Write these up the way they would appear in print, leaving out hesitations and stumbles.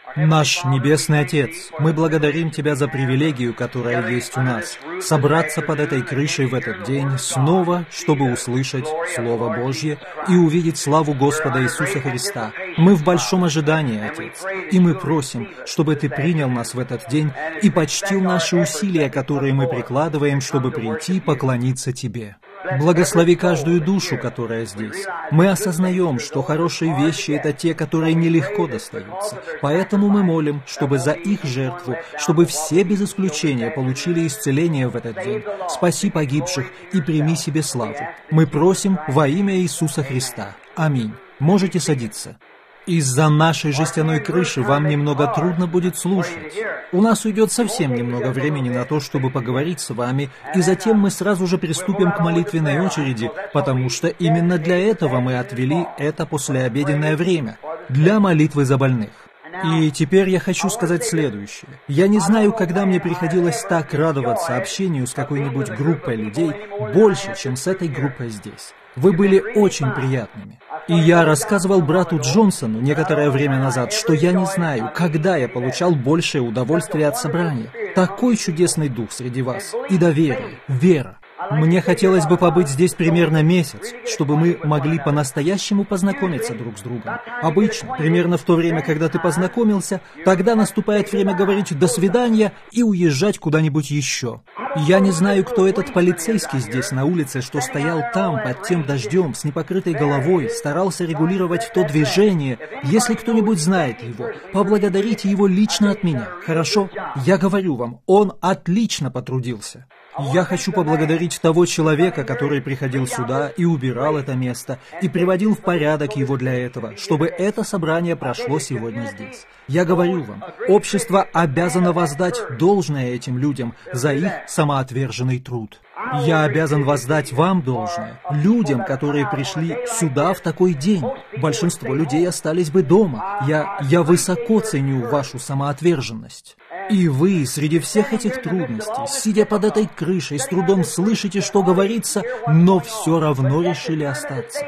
Наш Небесный Отец, мы благодарим Тебя за привилегию, которая есть у нас, собраться под этой крышей в этот день снова, чтобы услышать Слово Божье и увидеть славу Господа Иисуса Христа. Мы в большом ожидании, Отец, и мы просим, чтобы Ты принял нас в этот день и почтил наши усилия, которые мы прикладываем, чтобы прийти и поклониться Тебе. Благослови каждую душу, которая здесь. Мы осознаем, что хорошие вещи — это те, которые нелегко достаются. Поэтому мы молим, чтобы за их жертву, чтобы все без исключения получили исцеление в этот день. Спаси погибших и прими себе славу. Мы просим во имя Иисуса Христа. Аминь. Можете садиться. Из-за нашей жестяной крыши вам немного трудно будет слушать. У нас уйдет совсем немного времени на то, чтобы поговорить с вами, и затем мы сразу же приступим к молитвенной очереди, потому что именно для этого мы отвели это послеобеденное время, для молитвы за больных. И теперь я хочу сказать следующее. Я не знаю, когда мне приходилось так радоваться общению с какой-нибудь группой людей больше, чем с этой группой здесь. Вы были очень приятными. И я рассказывал брату Джонсону некоторое время назад, что я не знаю, когда я получал большее удовольствие от собрания. Такой чудесный дух среди вас. И доверие, вера. Мне хотелось бы побыть здесь примерно месяц, чтобы мы могли по-настоящему познакомиться друг с другом. Обычно, примерно в то время, когда ты познакомился, тогда наступает время говорить «до свидания» и уезжать куда-нибудь еще. Я не знаю, кто этот полицейский здесь на улице, что стоял там под тем дождем с непокрытой головой, старался регулировать то движение. Если кто-нибудь знает его, поблагодарите его лично от меня, хорошо? Я говорю вам, он отлично потрудился. Я хочу поблагодарить того человека, который приходил сюда и убирал это место, и приводил в порядок его для этого, чтобы это собрание прошло сегодня здесь. Я говорю вам, общество обязано воздать должное этим людям за их самоотверженный труд. Я обязан воздать вам должное, людям, которые пришли сюда в такой день. Большинство людей остались бы дома. Я высоко ценю вашу самоотверженность. И вы, среди всех этих трудностей, сидя под этой крышей, с трудом слышите, что говорится, но все равно решили остаться.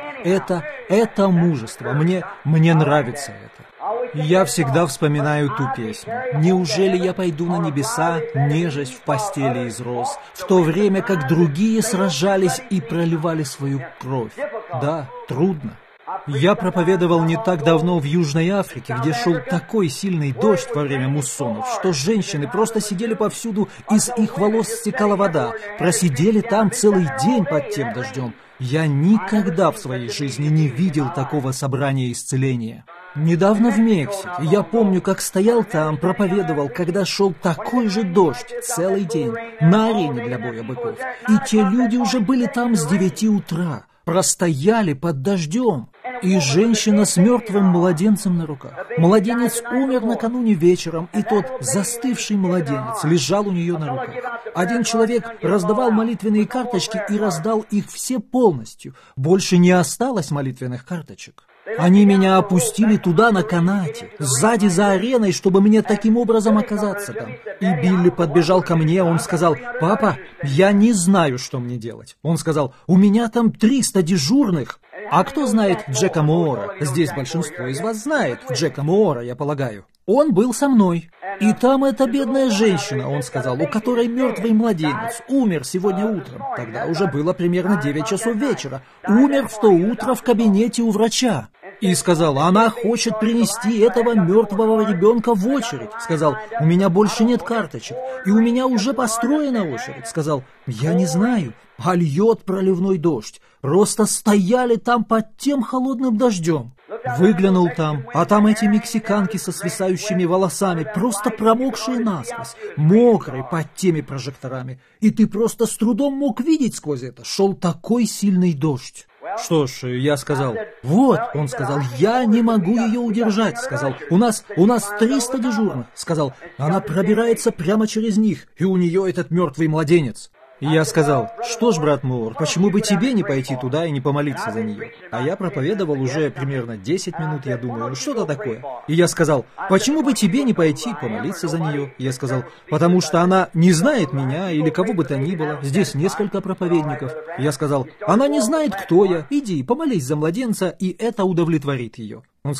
Это мужество. Мне нравится это. Я всегда вспоминаю ту песню. «Неужели я пойду на небеса, нежесть в постели из роз, в то время как другие сражались и проливали свою кровь?» Да, трудно. Я проповедовал не так давно в Южной Африке, где шел такой сильный дождь во время муссонов, что женщины просто сидели повсюду, из их волос стекала вода, просидели там целый день под тем дождем. Я никогда в своей жизни не видел такого собрания исцеления. Недавно в Мексике я помню, как стоял там, проповедовал, когда шел такой же дождь целый день на арене для боя быков. И те люди уже были там с 9 утра, простояли под дождем. И женщина с мертвым младенцем на руках. Младенец умер накануне вечером, и тот застывший младенец лежал у нее на руках. Один человек раздавал молитвенные карточки и раздал их все полностью. Больше не осталось молитвенных карточек. Они меня опустили туда на канате, сзади за ареной, чтобы мне таким образом оказаться там. И Билли подбежал ко мне, он сказал: «Папа, я не знаю, что мне делать». Он сказал: «У меня там 300 дежурных». А кто знает Джека Моора? Здесь большинство из вас знает Джека Моора, я полагаю. Он был со мной. И там эта бедная женщина, он сказал, у которой мертвый младенец, умер сегодня утром. Тогда уже было примерно 9 часов вечера. Умер в то утро в кабинете у врача. И сказал: она хочет принести этого мертвого ребенка в очередь. Сказал: у меня больше нет карточек, и у меня уже построена очередь. Сказал: я не знаю, а льет проливной дождь. Просто стояли там под тем холодным дождем. Выглянул там, а там эти мексиканки со свисающими волосами, просто промокшие насквозь, мокрые под теми прожекторами. И ты просто с трудом мог видеть сквозь это. Шел такой сильный дождь. Что ж, я сказал: вот, он сказал, я не могу ее удержать, сказал, у нас 300 дежурных, сказал, она пробирается прямо через них, и у нее этот мертвый младенец. И я сказал: что ж, брат Моор, почему бы тебе не пойти туда и не помолиться за нее? А я проповедовал уже примерно 10 минут, я думаю, что-то такое. И я сказал: почему бы тебе не пойти помолиться за нее? Я сказал: потому что она не знает меня или кого бы то ни было, здесь несколько проповедников. Я сказал: она не знает, кто я, иди, помолись за младенца, и это удовлетворит ее. Он сказал: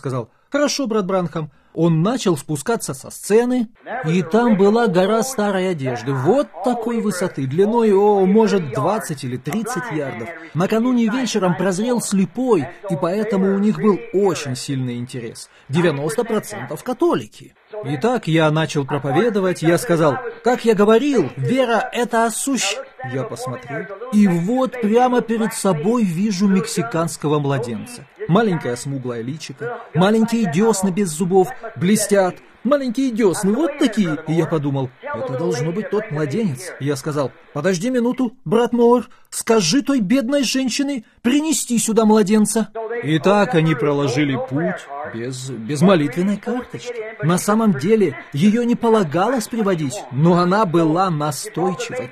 «Хорошо, брат Бранхам». Он начал спускаться со сцены, и там была гора старой одежды, вот такой высоты, длиной, может, 20 или 30 ярдов. Накануне вечером прозрел слепой, и поэтому у них был очень сильный интерес. 90% католики. Итак, я начал проповедовать, я сказал, как я говорил, вера — это Я посмотрел, и вот прямо перед собой вижу мексиканского младенца. Маленькое смуглое личико, маленькие десны без зубов блестят, маленькие десны вот такие. И я подумал, это должно быть тот младенец. Я сказал, подожди минуту, брат Моор, скажи той бедной женщине принести сюда младенца. И так они проложили путь без молитвенной карточки. На самом деле ее не полагалось приводить, но она была настойчивой.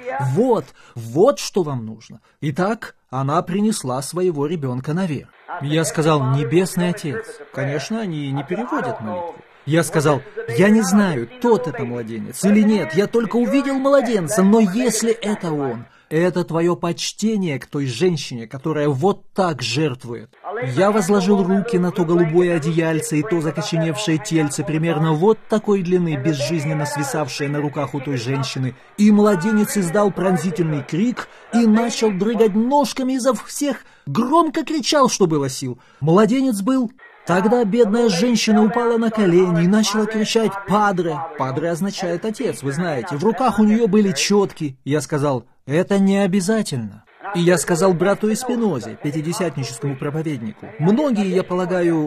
Вот что вам нужно. Итак, она принесла своего ребенка наверх. Я сказал, Небесный Отец. Конечно, они не переводят молитву. Я сказал, я не знаю, тот это младенец или нет, я только увидел младенца, но если это он, это твое почтение к той женщине, которая вот так жертвует. Я возложил руки на то голубое одеяльце и то закоченевшее тельце, примерно вот такой длины, безжизненно свисавшее на руках у той женщины, и младенец издал пронзительный крик и начал дрыгать ножками изо всех, громко кричал, что было сил. Младенец был... Тогда бедная женщина упала на колени и начала кричать «Падре». «Падре» означает «отец», вы знаете. В руках у нее были четки. Я сказал, это не обязательно. И я сказал брату Эспинозе, пятидесятническому проповеднику. Многие, я полагаю,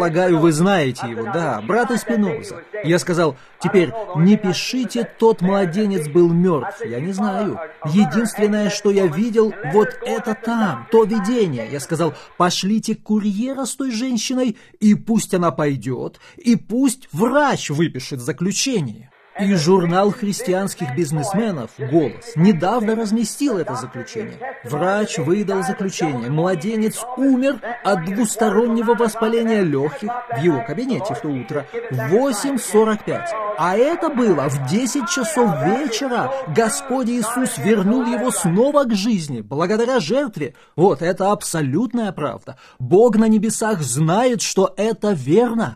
вы знаете его, да, брат Эспиноза. Я сказал, теперь не пишите, тот младенец был мертв, я не знаю. Единственное, что я видел, вот это там, то видение. Я сказал, пошлите курьера с той женщиной, и пусть она пойдет, и пусть врач выпишет заключение. И журнал христианских бизнесменов «Голос» недавно разместил это заключение. Врач выдал заключение. Младенец умер от двустороннего воспаления легких в его кабинете в то утро в 8:45. А это было в 10 часов вечера. Господь Иисус вернул его снова к жизни, благодаря жертве. Вот это абсолютная правда. Бог на небесах знает, что это верно.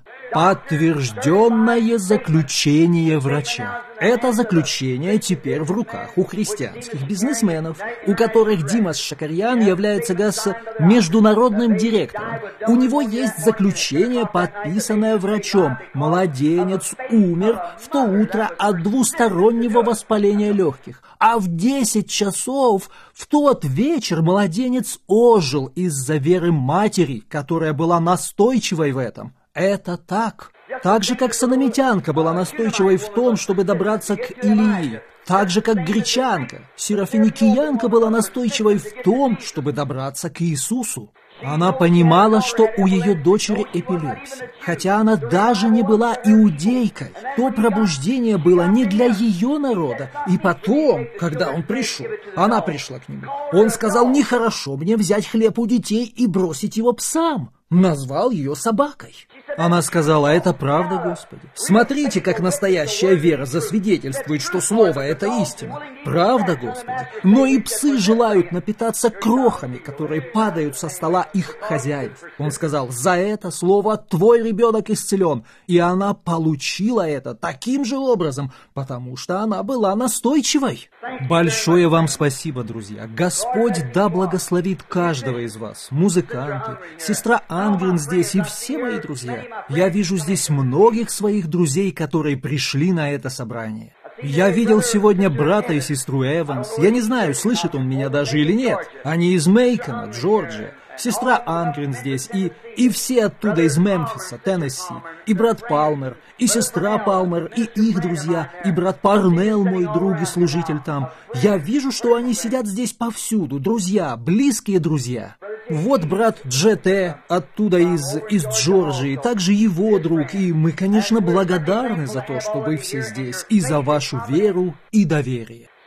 Подтвержденное заключение врача. Это заключение теперь в руках у христианских бизнесменов, у которых Димас Шакарьян является международным директором. У него есть заключение, подписанное врачом. Младенец умер в то утро от двустороннего воспаления легких. А в 10 часов в тот вечер младенец ожил из-за веры матери, которая была настойчивой в этом. Это так. Так же, как санамитянка была настойчивой в том, чтобы добраться к Илии. Так же, как гречанка, серафиникиянка была настойчивой в том, чтобы добраться к Иисусу. Она понимала, что у ее дочери эпилепсия. Хотя она даже не была иудейкой, то пробуждение было не для ее народа. И потом, когда он пришел, она пришла к нему. Он сказал, нехорошо мне взять хлеб у детей и бросить его псам. Назвал ее собакой. Она сказала, это правда, Господи. Смотрите, как настоящая вера засвидетельствует, что Слово — это истина. Правда, Господи. Но и псы желают напитаться крохами, которые падают со стола их хозяев. Он сказал, за это слово твой ребенок исцелен. И она получила это таким же образом, потому что она была настойчивой. Большое вам спасибо, друзья. Господь да благословит каждого из вас. Музыканты, сестра Ангрин здесь и все мои друзья. Я вижу здесь многих своих друзей, которые пришли на это собрание. Я видел сегодня брата и сестру Эванс. Я не знаю, слышит он меня даже или нет. Они из Мейкона, Джорджия. Сестра Ангрин здесь, и все оттуда из Мемфиса, Теннесси, и брат Палмер, и сестра Палмер, и их друзья, и брат Парнелл, мой друг и служитель там. Я вижу, что они сидят здесь повсюду, друзья, близкие друзья. Вот брат Джете оттуда из Джорджии, также его друг, и мы, конечно, благодарны за то, что вы все здесь, и за вашу веру и доверие.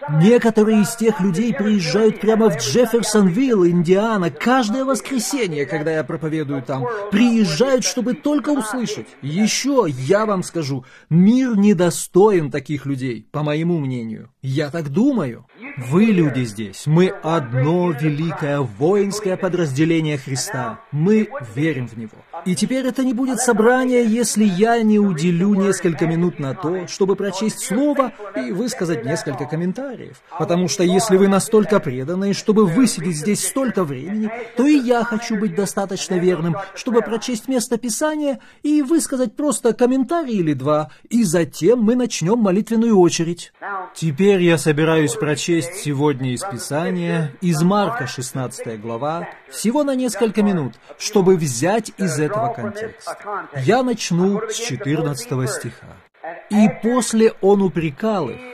Некоторые из тех людей приезжают прямо в Джефферсонвилл, Индиана, каждое воскресенье, когда я проповедую там. Приезжают, чтобы только услышать. Еще я вам скажу, мир недостоин таких людей, по моему мнению. Я так думаю. Вы, люди здесь, мы одно великое воинское подразделение Христа. Мы верим в Него. И теперь это не будет собрание, если я не уделю несколько минут на то, чтобы прочесть слово и высказать несколько комментариев. Потому что если вы настолько преданы, чтобы высидеть здесь столько времени, то и я хочу быть достаточно верным, чтобы прочесть место Писания и высказать просто комментарий или два, и затем мы начнем молитвенную очередь. Теперь я собираюсь прочесть сегодня из Писания, из Марка 16 глава, всего на несколько минут, чтобы взять из этого контекст. Я начну с 14 стиха. «И после он упрекал их,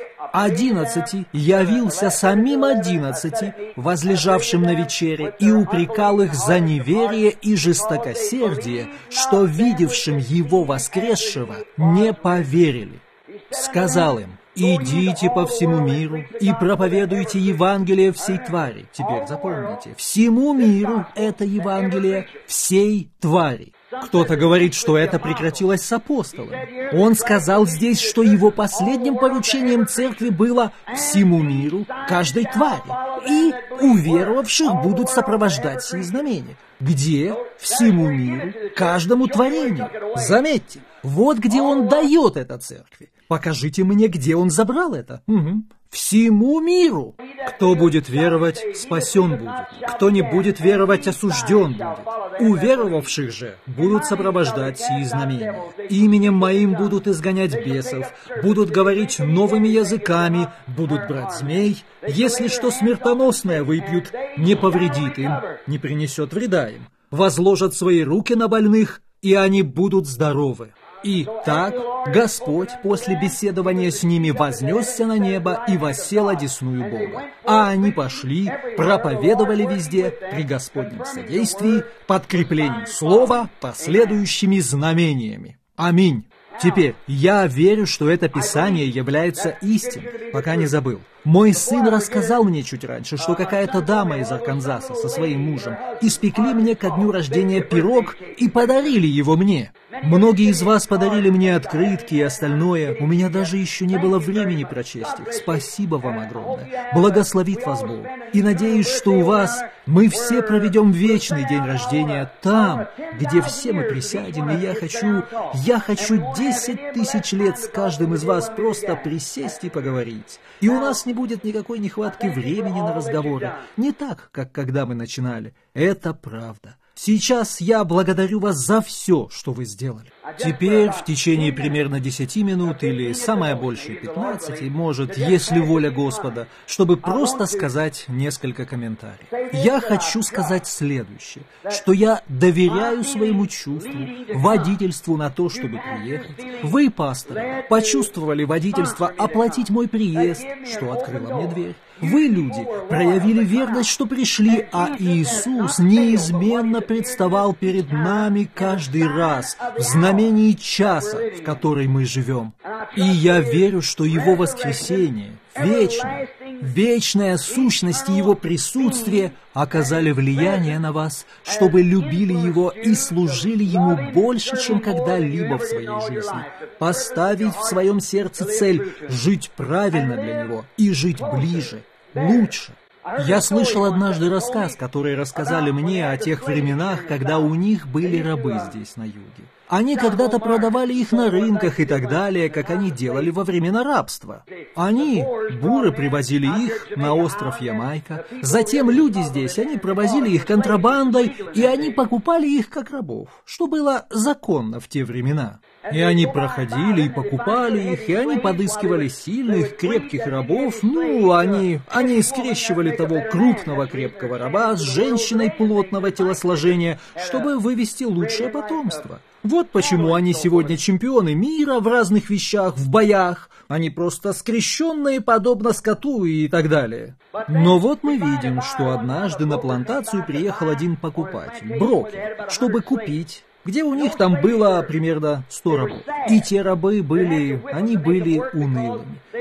11 явился самим 11, возлежавшим на вечере, и упрекал их за неверие и жестокосердие, что видевшим его воскресшего не поверили. Сказал им: идите по всему миру и проповедуйте Евангелие всей твари». Теперь запомните, всему миру это Евангелие всей твари. Кто-то говорит, что это прекратилось с апостолом. Он сказал здесь, что его последним поручением церкви было всему миру, каждой твари, и уверовавших будут сопровождать сии знамения. Где? Всему миру, каждому творению. Заметьте, вот где он дает это церкви. Покажите мне, где он забрал это. Всему миру. Кто будет веровать, спасен будет. Кто не будет веровать, осужден будет. Уверовавших же будут сопровождать сии знамения. Именем моим будут изгонять бесов, будут говорить новыми языками, будут брать змей. Если что смертоносное выпьют, не повредит им, не принесет вреда им. Возложат свои руки на больных, и они будут здоровы. И так Господь после беседования с ними вознесся на небо и воссел одесную Бога. А они пошли, проповедовали везде при Господнем содействии, подкреплением слова, последующими знамениями. Аминь. Теперь, я верю, что это Писание является истиной, пока не забыл. Мой сын рассказал мне чуть раньше, что какая-то дама из Арканзаса со своим мужем испекли мне ко дню рождения пирог и подарили его мне. Многие из вас подарили мне открытки и остальное. У меня даже еще не было времени прочесть их. Спасибо вам огромное. Благословит вас Бог. И надеюсь, что у вас мы все проведем вечный день рождения там, где все мы присядем. И я хочу 10 тысяч лет с каждым из вас просто присесть и поговорить. И у нас не будет никакой нехватки времени на разговоры. Не так, как когда мы начинали. Это правда. Сейчас я благодарю вас за все, что вы сделали. Теперь в течение примерно 10 минут или самое большее 15, может, если воля Господа, чтобы просто сказать несколько комментариев. Я хочу сказать следующее, что я доверяю своему чувству, водительству на то, чтобы приехать. Вы, пасторы, почувствовали водительство оплатить мой приезд, что открыло мне дверь. Вы, люди, проявили верность, что пришли, а Иисус неизменно представал перед нами каждый раз в знамении часа, в который мы живем. И я верю, что Его воскресение, вечная сущность и Его присутствие оказали влияние на вас, чтобы любили Его и служили Ему больше, чем когда-либо в своей жизни. Поставить в своем сердце цель жить правильно для Него и жить ближе, лучше. Я слышал однажды рассказ, который рассказали мне о тех временах, когда у них были рабы здесь, на юге. Они когда-то продавали их на рынках и так далее, как они делали во времена рабства. Буры, привозили их на остров Ямайка. Затем люди здесь, они провозили их контрабандой, и они покупали их как рабов, что было законно в те времена. И они проходили и покупали их, и они подыскивали сильных, крепких рабов. Они скрещивали того крупного крепкого раба с женщиной плотного телосложения, чтобы вывести лучшее потомство. Вот почему они сегодня чемпионы мира в разных вещах, в боях. Они просто скрещенные, подобно скоту и так далее. Но вот мы видим, что однажды на плантацию приехал один покупатель, брокер, чтобы купить, где у них там было примерно 100 рабов. И те рабы были унылыми.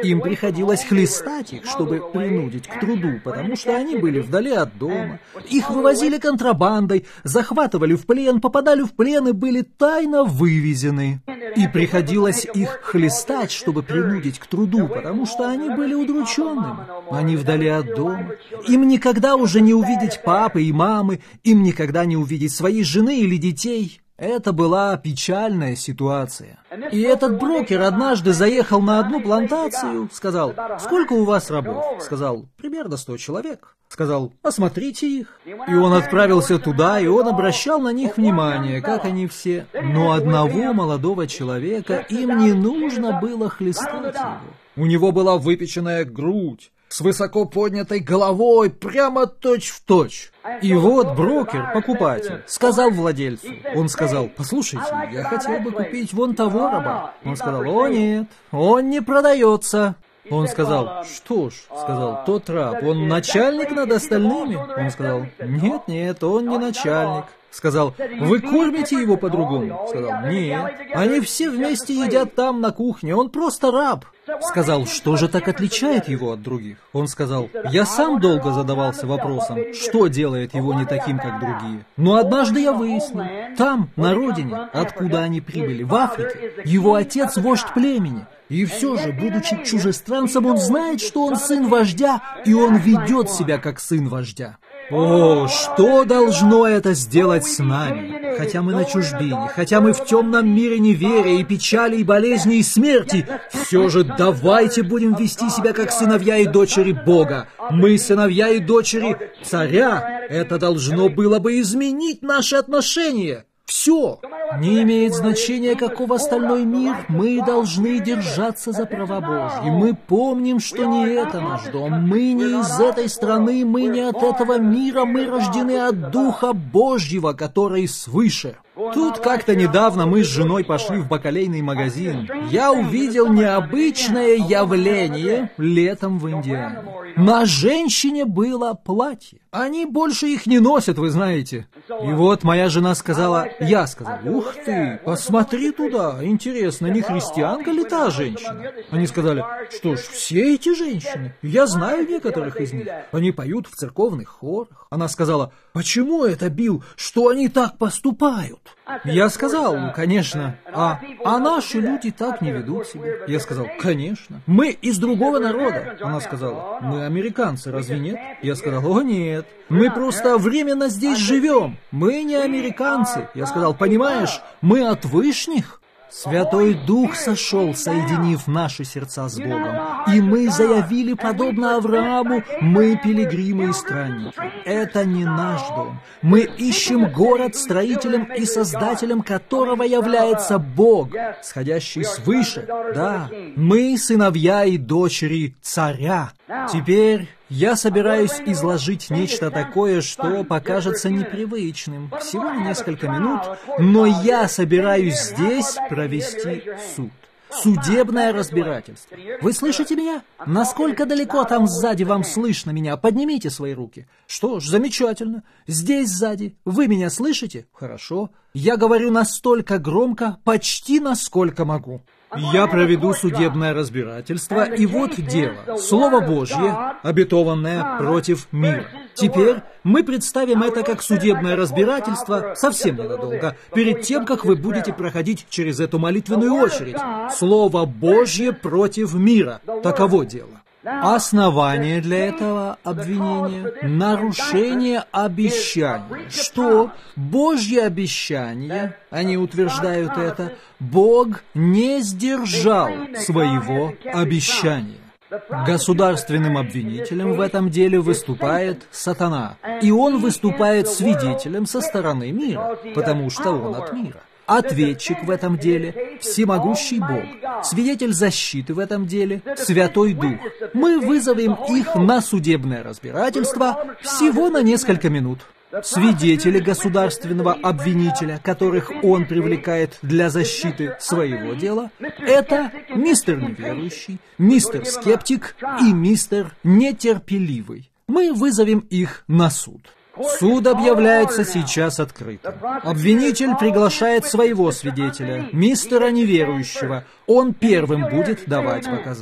Им приходилось хлестать их, чтобы принудить к труду, потому что они были вдали от дома. Их вывозили контрабандой, захватывали в плен, попадали в плен и были тайно вывезены. И приходилось их хлестать, чтобы принудить к труду, потому что они были удрученными. Они вдали от дома. Им никогда уже не увидеть папы и мамы, им никогда не увидеть своей жены или детей. Это была печальная ситуация. И этот брокер однажды заехал на одну плантацию, сказал: «Сколько у вас рабов?» Сказал: «Примерно 100 человек». Сказал: «Осмотрите их». И он отправился туда, и он обращал на них внимание, как они все. Но одного молодого человека им не нужно было хлестать его. У него была выпеченная грудь, с высоко поднятой головой, прямо точь-в-точь. И вот брокер, покупатель, сказал владельцу. Он сказал: «Послушайте, я хотел бы купить вон того раба». Он сказал: «О нет, он не продается». Он сказал: «Что ж», сказал тот раб, «он начальник над остальными?» Он сказал: «Нет, он не начальник». Сказал: «Вы кормите его по-другому?» Сказал: «Нет, они все вместе едят там на кухне, он просто раб». Сказал: «Что же так отличает его от других?» Он сказал: «Я сам долго задавался вопросом, что делает его не таким, как другие. Но однажды я выяснил, там, на родине, откуда они прибыли, в Африке, его отец вождь племени. И все же, будучи чужестранцем, он знает, что он сын вождя, и он ведет себя как сын вождя». О, что должно это сделать с нами? Хотя мы на чужбине, хотя мы в темном мире неверия и печали, и болезни, и смерти, все же давайте будем вести себя как сыновья и дочери Бога. Мы сыновья и дочери царя. Это должно было бы изменить наши отношения. Все. Не имеет значения, каков остальной мир, мы должны держаться за права Божьи. Мы помним, что не это наш дом, мы не из этой страны, мы не от этого мира, мы рождены от Духа Божьего, который свыше. Тут как-то недавно мы с женой пошли в бакалейный магазин. Я увидел необычное явление летом в Индиане. На женщине было платье. Они больше их не носят, вы знаете. И вот моя жена сказала, я сказал: «Ух ты, посмотри туда, интересно, не христианка ли та женщина?» Они сказали: «Что ж, все эти женщины, я знаю некоторых из них, они поют в церковных хорах». Она сказала: «Почему это, Билл, что они так поступают?» Я сказал: «Ну, конечно, а наши люди так не ведут себя». Я сказал: «Конечно, мы из другого народа». Она сказала: «Мы американцы, разве нет?» Я сказал: «О, нет, мы просто временно здесь живем, мы не американцы». Я сказал: «Понимаешь, мы от вышних». Святой Дух сошел, соединив наши сердца с Богом, и мы заявили, подобно Аврааму, мы пилигримы и странники. Это не наш дом. Мы ищем город, строителем и создателем которого является Бог, сходящий свыше. Да, мы сыновья и дочери царя. Теперь я собираюсь изложить нечто такое, что покажется непривычным. Всего несколько минут, но я собираюсь здесь провести суд. Судебное разбирательство. Вы слышите меня? Насколько далеко там сзади вам слышно меня? Поднимите свои руки. Что ж, замечательно. Здесь сзади. Вы меня слышите? Хорошо. Я говорю настолько громко, почти насколько могу. Я проведу судебное разбирательство, и вот дело. Слово Божье, обетованное против мира. Теперь мы представим это как судебное разбирательство совсем ненадолго, перед тем, как вы будете проходить через эту молитвенную очередь. Слово Божье против мира. Таково дело. Основание для этого обвинения – нарушение обещания. Что? Божье обещание, они утверждают это, Бог не сдержал своего обещания. Государственным обвинителем в этом деле выступает сатана, и он выступает свидетелем со стороны мира, потому что он от мира. Ответчик в этом деле – всемогущий Бог. Свидетель защиты в этом деле – Святой Дух. Мы вызовем их на судебное разбирательство всего на несколько минут. Свидетели государственного обвинителя, которых он привлекает для защиты своего дела, это мистер неверующий, мистер скептик и мистер нетерпеливый. Мы вызовем их на суд. Суд объявляется сейчас открытым. Обвинитель приглашает своего свидетеля, мистера неверующего. Он первым будет давать показания.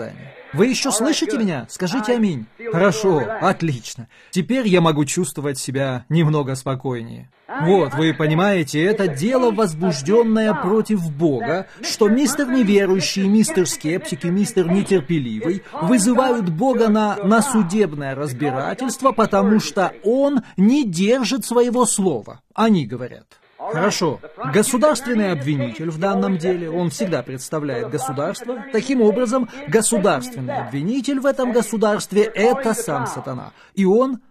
Вы еще слышите меня? Скажите аминь. Хорошо, отлично. Теперь я могу чувствовать себя немного спокойнее. Вот, вы понимаете, это дело, возбужденное против Бога, что мистер неверующий, мистер скептик и мистер нетерпеливый вызывают Бога на судебное разбирательство, потому что Он не держит своего слова. Они говорят. Хорошо. Государственный обвинитель в данном деле, он всегда представляет государство. Таким образом, государственный обвинитель в этом государстве – это сам сатана. И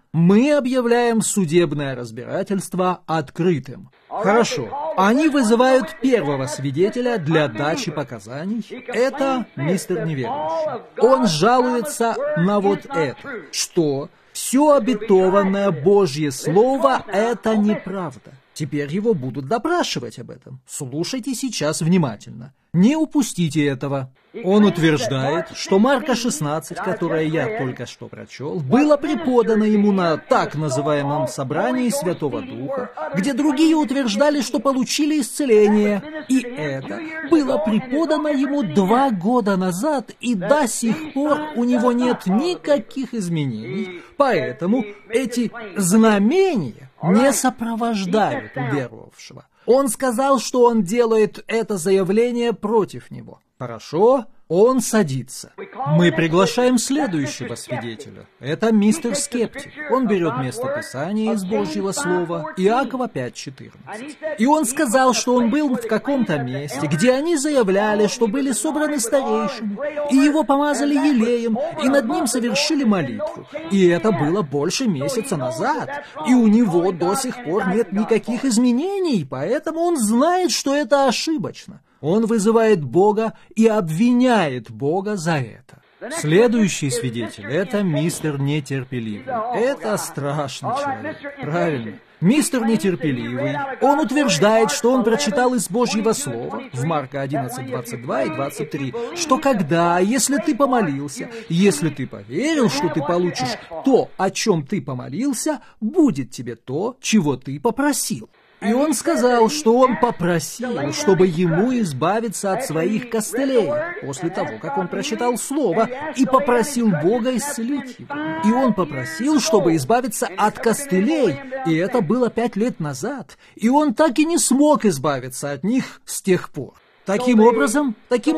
мы объявляем судебное разбирательство открытым. Хорошо. Они вызывают первого свидетеля для дачи показаний. Это мистер неверующий. Он жалуется на вот это, что все обетованное Божье Слово – это неправда. Теперь его будут допрашивать об этом. Слушайте сейчас внимательно. Не упустите этого. Он утверждает, что Марка 16, которое я только что прочел, было преподано ему на так называемом собрании Святого Духа, где другие утверждали, что получили исцеление. И это было преподано ему 2 года назад, и до сих пор у него нет никаких изменений. Поэтому эти знамения не сопровождают уверовавшего. Он сказал, что он делает это заявление против него. Хорошо, он садится. Мы приглашаем следующего свидетеля. Это мистер Скептик. Он берет место Писания из Божьего Слова, Иакова 5:14. И он сказал, что он был в каком-то месте, где они заявляли, что были собраны старейшины, и его помазали елеем, и над ним совершили молитву. И это было больше месяца назад, и у него до сих пор нет никаких изменений, поэтому он знает, что это ошибочно. Он вызывает Бога и обвиняет Бога за это. Следующий свидетель – это мистер нетерпеливый. Это страшный человек. Правильно. Мистер нетерпеливый, он утверждает, что он прочитал из Божьего Слова в Марка 11:22 и 23, что если ты помолился, если ты поверил, что ты получишь то, о чем ты помолился, будет тебе то, чего ты попросил. И он сказал, что он попросил, чтобы ему избавиться от своих костылей, после того, как он прочитал Слово, и попросил Бога исцелить его. И он попросил, чтобы избавиться от костылей, и это было 5 лет назад, и он так и не смог избавиться от них с тех пор. Таким образом,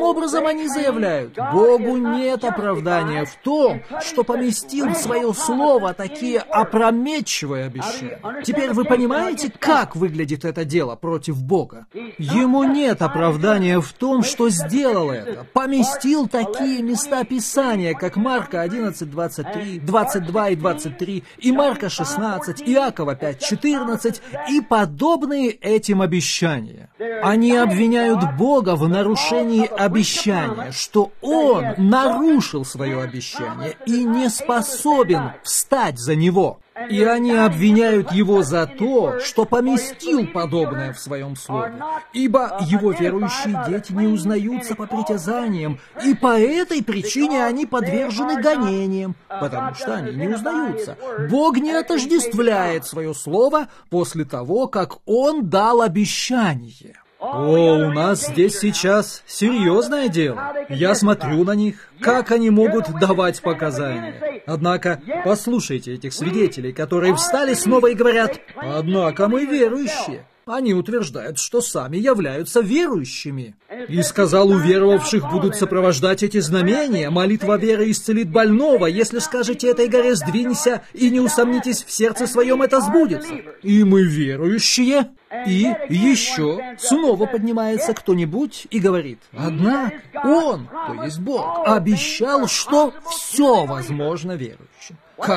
они заявляют, Богу нет оправдания в том, что поместил в свое слово такие опрометчивые обещания. Теперь вы понимаете, как выглядит это дело против Бога? Ему нет оправдания в том, что сделал это, поместил такие места Писания, как Марка 11:23, 22 и 23, и Марка 16, Иакова 5:14, и подобные этим обещания. Они обвиняют Бога в нарушении обещания, что Он нарушил свое обещание и не способен встать за него. И они обвиняют Его за то, что поместил подобное в Своем Слове. Ибо Его верующие дети не узнаются по притязаниям, и по этой причине они подвержены гонениям, потому что они не узнаются. Бог не отождествляет Свое Слово после того, как Он дал обещание. О, у нас здесь сейчас серьезное дело. Я смотрю на них, как они могут давать показания. Однако, послушайте этих свидетелей, которые встали снова и говорят, «Однако мы верующие». Они утверждают, что сами являются верующими. И сказал, уверовавших будут сопровождать эти знамения. Молитва веры исцелит больного. Если скажете этой горе «сдвинься» и не усомнитесь в сердце своем, это сбудется. И мы верующие. И еще снова поднимается кто-нибудь и говорит, однако Он, то есть Бог, обещал, что все возможно верующим.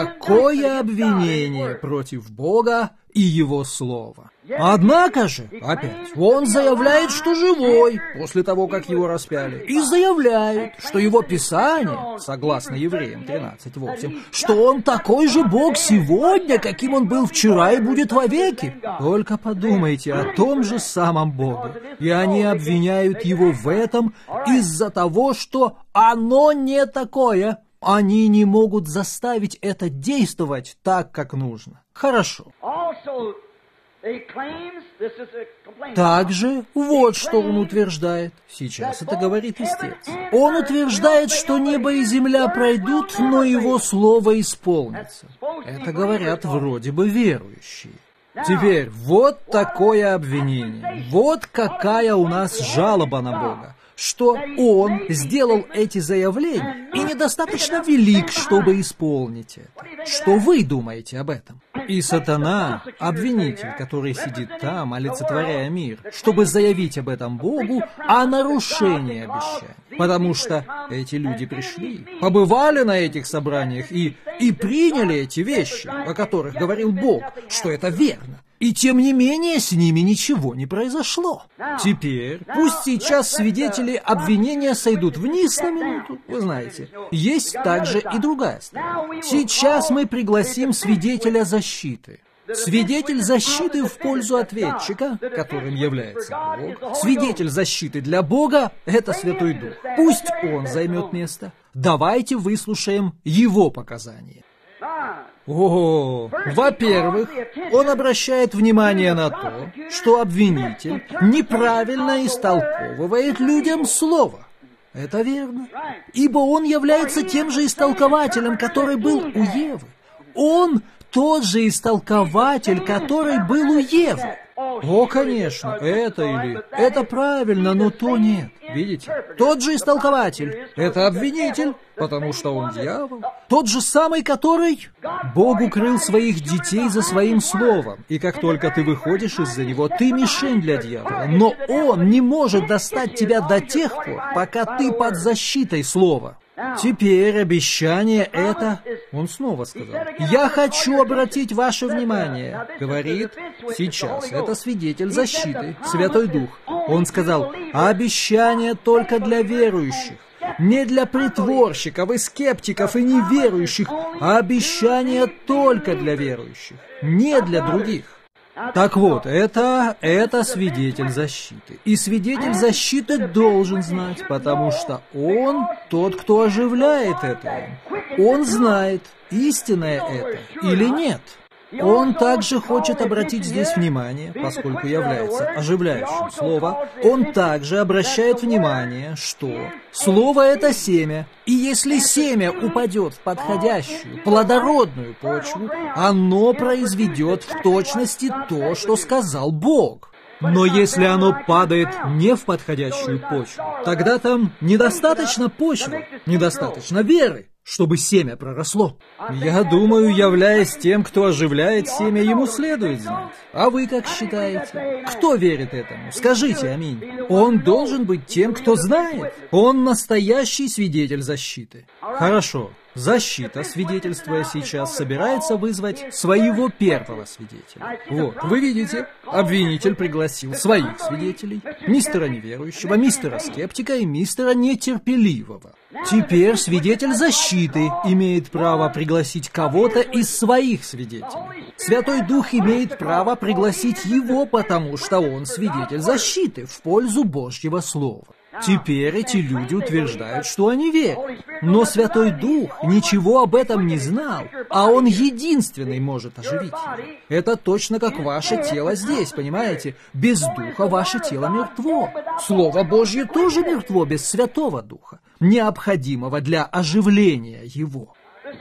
Какое обвинение против Бога и Его Слова. Однако же, опять, Он заявляет, что живой, после того, как Его распяли, и заявляет, что Его Писание, согласно Евреям 13:8, что Он такой же Бог сегодня, каким Он был вчера и будет вовеки. Только подумайте о том же самом Боге. И они обвиняют Его в этом из-за того, что оно не такое. Они не могут заставить это действовать так, как нужно. Хорошо. Также вот что он утверждает. Сейчас это говорит истец. Он утверждает, что небо и земля пройдут, но его слово исполнится. Это говорят вроде бы верующие. Теперь вот такое обвинение. Вот какая у нас жалоба на Бога. Что он сделал эти заявления и недостаточно велик, чтобы исполнить это. Что вы думаете об этом? И сатана, обвинитель, который сидит там, олицетворяя мир, чтобы заявить об этом Богу о нарушении обещаний. Потому что эти люди пришли, побывали на этих собраниях и приняли эти вещи, о которых говорил Бог, что это верно. И тем не менее с ними ничего не произошло. Теперь, пусть сейчас свидетели обвинения сойдут вниз на минуту. Вы знаете, есть также и другая сторона. Сейчас мы пригласим свидетеля защиты. Свидетель защиты в пользу ответчика, которым является Бог. Свидетель защиты для Бога — это Святой Дух. Пусть он займет место. Давайте выслушаем его показания. Во-первых, он обращает внимание на то, что обвинитель неправильно истолковывает людям слово. Это верно. Ибо он является тем же истолкователем, который был у Евы. Он тот же истолкователь, который был у Евы. О, конечно, это правильно, но то нет. Видите? Тот же истолкователь. Это обвинитель, потому что он дьявол. Тот же самый, который... Бог укрыл своих детей за своим словом. И как только ты выходишь из-за него, ты мишень для дьявола. Но он не может достать тебя до тех пор, пока ты под защитой слова. Теперь обещание это... Он снова сказал: «Я хочу обратить ваше внимание», говорит сейчас. Это свидетель защиты, Святой Дух. Он сказал: «Обещание только для верующих, не для притворщиков и скептиков и неверующих, а обещание только для верующих, не для других». Так вот, это свидетель защиты. И свидетель защиты должен знать, потому что он тот, кто оживляет это. Он знает, истинное это или нет. Он также хочет обратить здесь внимание, поскольку является оживляющим слово, он также обращает внимание, что слово — это семя, и если семя упадет в подходящую, плодородную почву, оно произведет в точности то, что сказал Бог. Но если оно падает не в подходящую почву, тогда там недостаточно почвы, недостаточно веры, чтобы семя проросло. Я думаю, являясь тем, кто оживляет семя, ему следует знать. А вы как считаете? Кто верит этому? Скажите аминь. Он должен быть тем, кто знает. Он настоящий свидетель защиты. Хорошо. Защита, свидетельствуя сейчас, собирается вызвать своего первого свидетеля. Вот, вы видите, обвинитель пригласил своих свидетелей: мистера неверующего, мистера скептика и мистера нетерпеливого. Теперь свидетель защиты имеет право пригласить кого-то из своих свидетелей. Святой Дух имеет право пригласить его, потому что он свидетель защиты в пользу Божьего Слова. Теперь эти люди утверждают, что они верят. Но Святой Дух ничего об этом не знал, а Он единственный может оживить его. Это точно как ваше тело здесь, понимаете? Без Духа ваше тело мертво. Слово Божье тоже мертво без Святого Духа, необходимого для оживления его.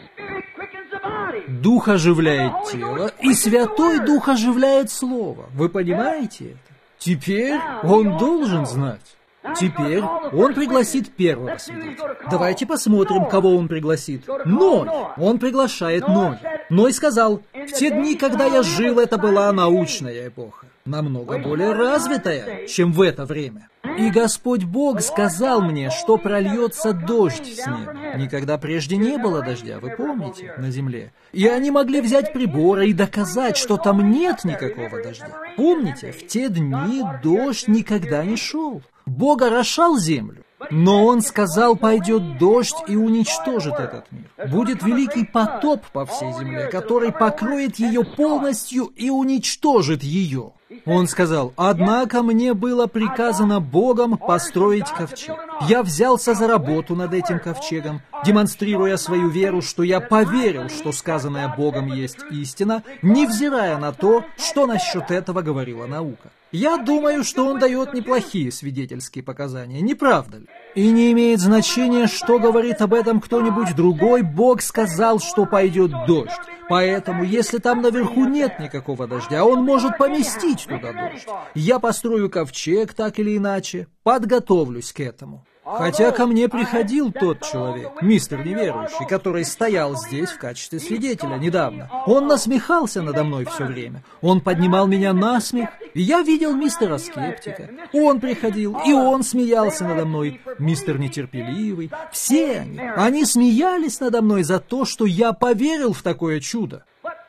Дух оживляет тело, и Святой Дух оживляет Слово. Вы понимаете это? Теперь он должен знать. Теперь он пригласит первого свидетеля. Давайте посмотрим, кого он пригласит. Ной. Он приглашает Ноя. Ной сказал: «В те дни, когда я жил, это была научная эпоха, намного более развитая, чем в это время. И Господь Бог сказал мне, что прольется дождь с неба. Никогда прежде не было дождя, вы помните, на земле. И они могли взять приборы и доказать, что там нет никакого дождя. Помните, в те дни дождь никогда не шел. Бог орошал землю. Но он сказал, пойдет дождь и уничтожит этот мир. Будет великий потоп по всей земле, который покроет ее полностью и уничтожит ее. Он сказал, однако мне было приказано Богом построить ковчег. Я взялся за работу над этим ковчегом, демонстрируя свою веру, что я поверил, что сказанное Богом есть истина, невзирая на то, что насчет этого говорила наука. Я думаю, что он дает неплохие свидетельские показания, не правда ли? И не имеет значения, что говорит об этом кто-нибудь другой, Бог сказал, что пойдет дождь. Поэтому, если там наверху нет никакого дождя, он может поместить туда дождь. Я построю ковчег так или иначе, подготовлюсь к этому. Хотя ко мне приходил тот человек, мистер неверующий, который стоял здесь в качестве свидетеля недавно. Он насмехался надо мной все время. Он поднимал меня на смех, и я видел мистера скептика. Он приходил, и он смеялся надо мной. Мистер нетерпеливый. Все они смеялись надо мной за то, что я поверил в такое чудо.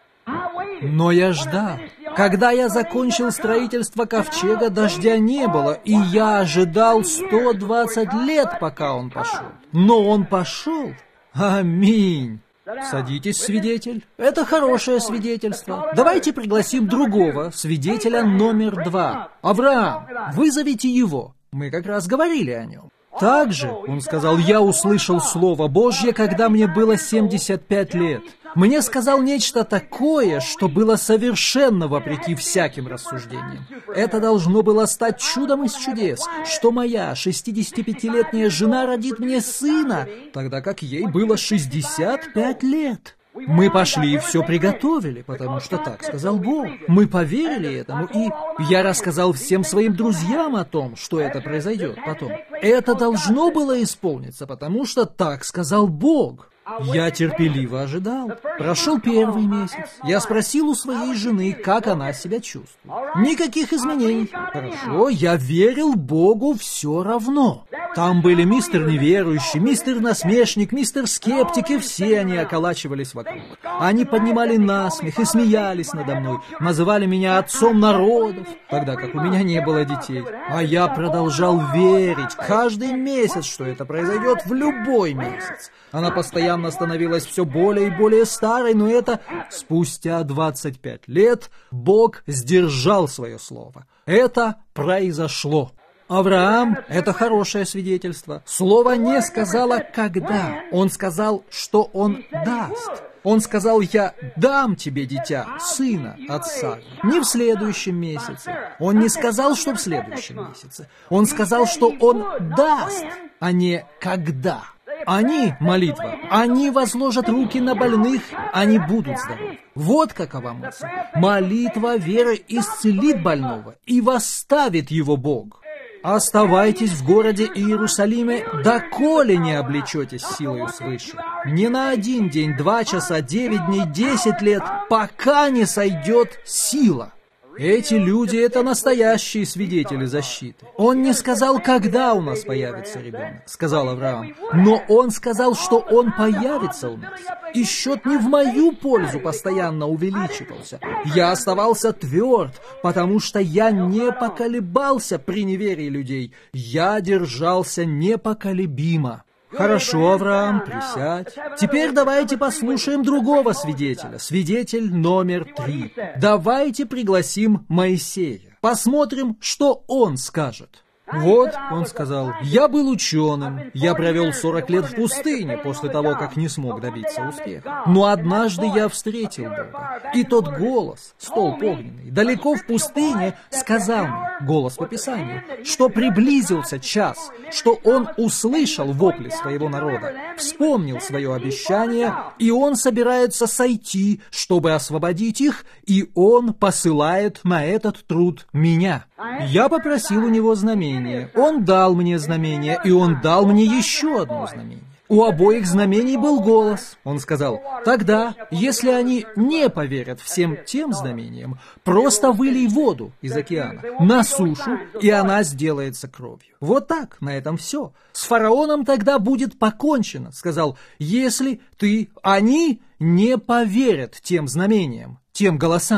Но я ждал. Когда я закончил строительство ковчега, дождя не было, и я ожидал 120 лет, пока он пошел. Но он пошел. Аминь. Садитесь, свидетель. Это хорошее свидетельство. Давайте пригласим другого, свидетеля номер 2. Авраам, вызовите его. Мы как раз говорили о нем. Также, он сказал, я услышал Слово Божье, когда мне было 75 лет. Мне сказал нечто такое, что было совершенно вопреки всяким рассуждениям. Это должно было стать чудом из чудес, что моя 65-летняя жена родит мне сына, тогда как ей было 65 лет. Мы пошли и все приготовили, потому что так сказал Бог. Мы поверили этому, и я рассказал всем своим друзьям о том, что это произойдет потом. Это должно было исполниться, потому что так сказал Бог. Я терпеливо ожидал. Прошел первый месяц. Я спросил у своей жены, как она себя чувствует. Никаких изменений. Хорошо, я верил Богу все равно. Там были мистер неверующий, мистер насмешник, мистер скептик, и все они околачивались вокруг. Они поднимали насмех и смеялись надо мной, называли меня отцом народов, тогда как у меня не было детей. А я продолжал верить каждый месяц, что это произойдет в любой месяц. Она постоянно становилась все более и более старой, но это спустя 25 лет Бог сдержал свое слово. Это произошло. Авраам – это хорошее свидетельство. Слово не сказало «когда». Он сказал, что он даст. Он сказал, я дам тебе дитя, сына от Сары. Не в следующем месяце. Он не сказал, что в следующем месяце. Он сказал, что он даст, а не когда. Они, молитва, они возложат руки на больных, они будут здоровы. Вот какова мысль. Молитва веры исцелит больного и восставит его Бог. Оставайтесь в городе Иерусалиме, доколе не облечетесь силою свыше. Не на 1 день, 2 часа, 9 дней, 10 лет, пока не сойдет сила. Эти люди – это настоящие свидетели защиты. Он не сказал, когда у нас появится ребенок, сказал Авраам, но он сказал, что он появится у нас. И счет не в мою пользу постоянно увеличивался. Я оставался тверд, потому что я не поколебался при неверии людей. Я держался непоколебимо. Хорошо, Авраам, присядь. Теперь давайте послушаем другого свидетеля, свидетель номер 3. Давайте пригласим Моисея. Посмотрим, что он скажет. Вот, он сказал, я был ученым, я провел 40 лет в пустыне после того, как не смог добиться успеха. Но однажды я встретил Бога, и тот голос, столб огненный, далеко в пустыне, сказал мне, голос по Писанию, что приблизился час, что он услышал вопли своего народа, вспомнил свое обещание, и он собирается сойти, чтобы освободить их, и он посылает на этот труд меня. Я попросил у него знамение. Он дал мне знамение, и он дал мне еще одно знамение. У обоих знамений был голос. Он сказал, тогда, если они не поверят всем тем знамениям, просто вылей воду из океана на сушу, и она сделается кровью. Вот так, на этом все. С фараоном тогда будет покончено, сказал, если они не поверят тем знамениям, тем голосам.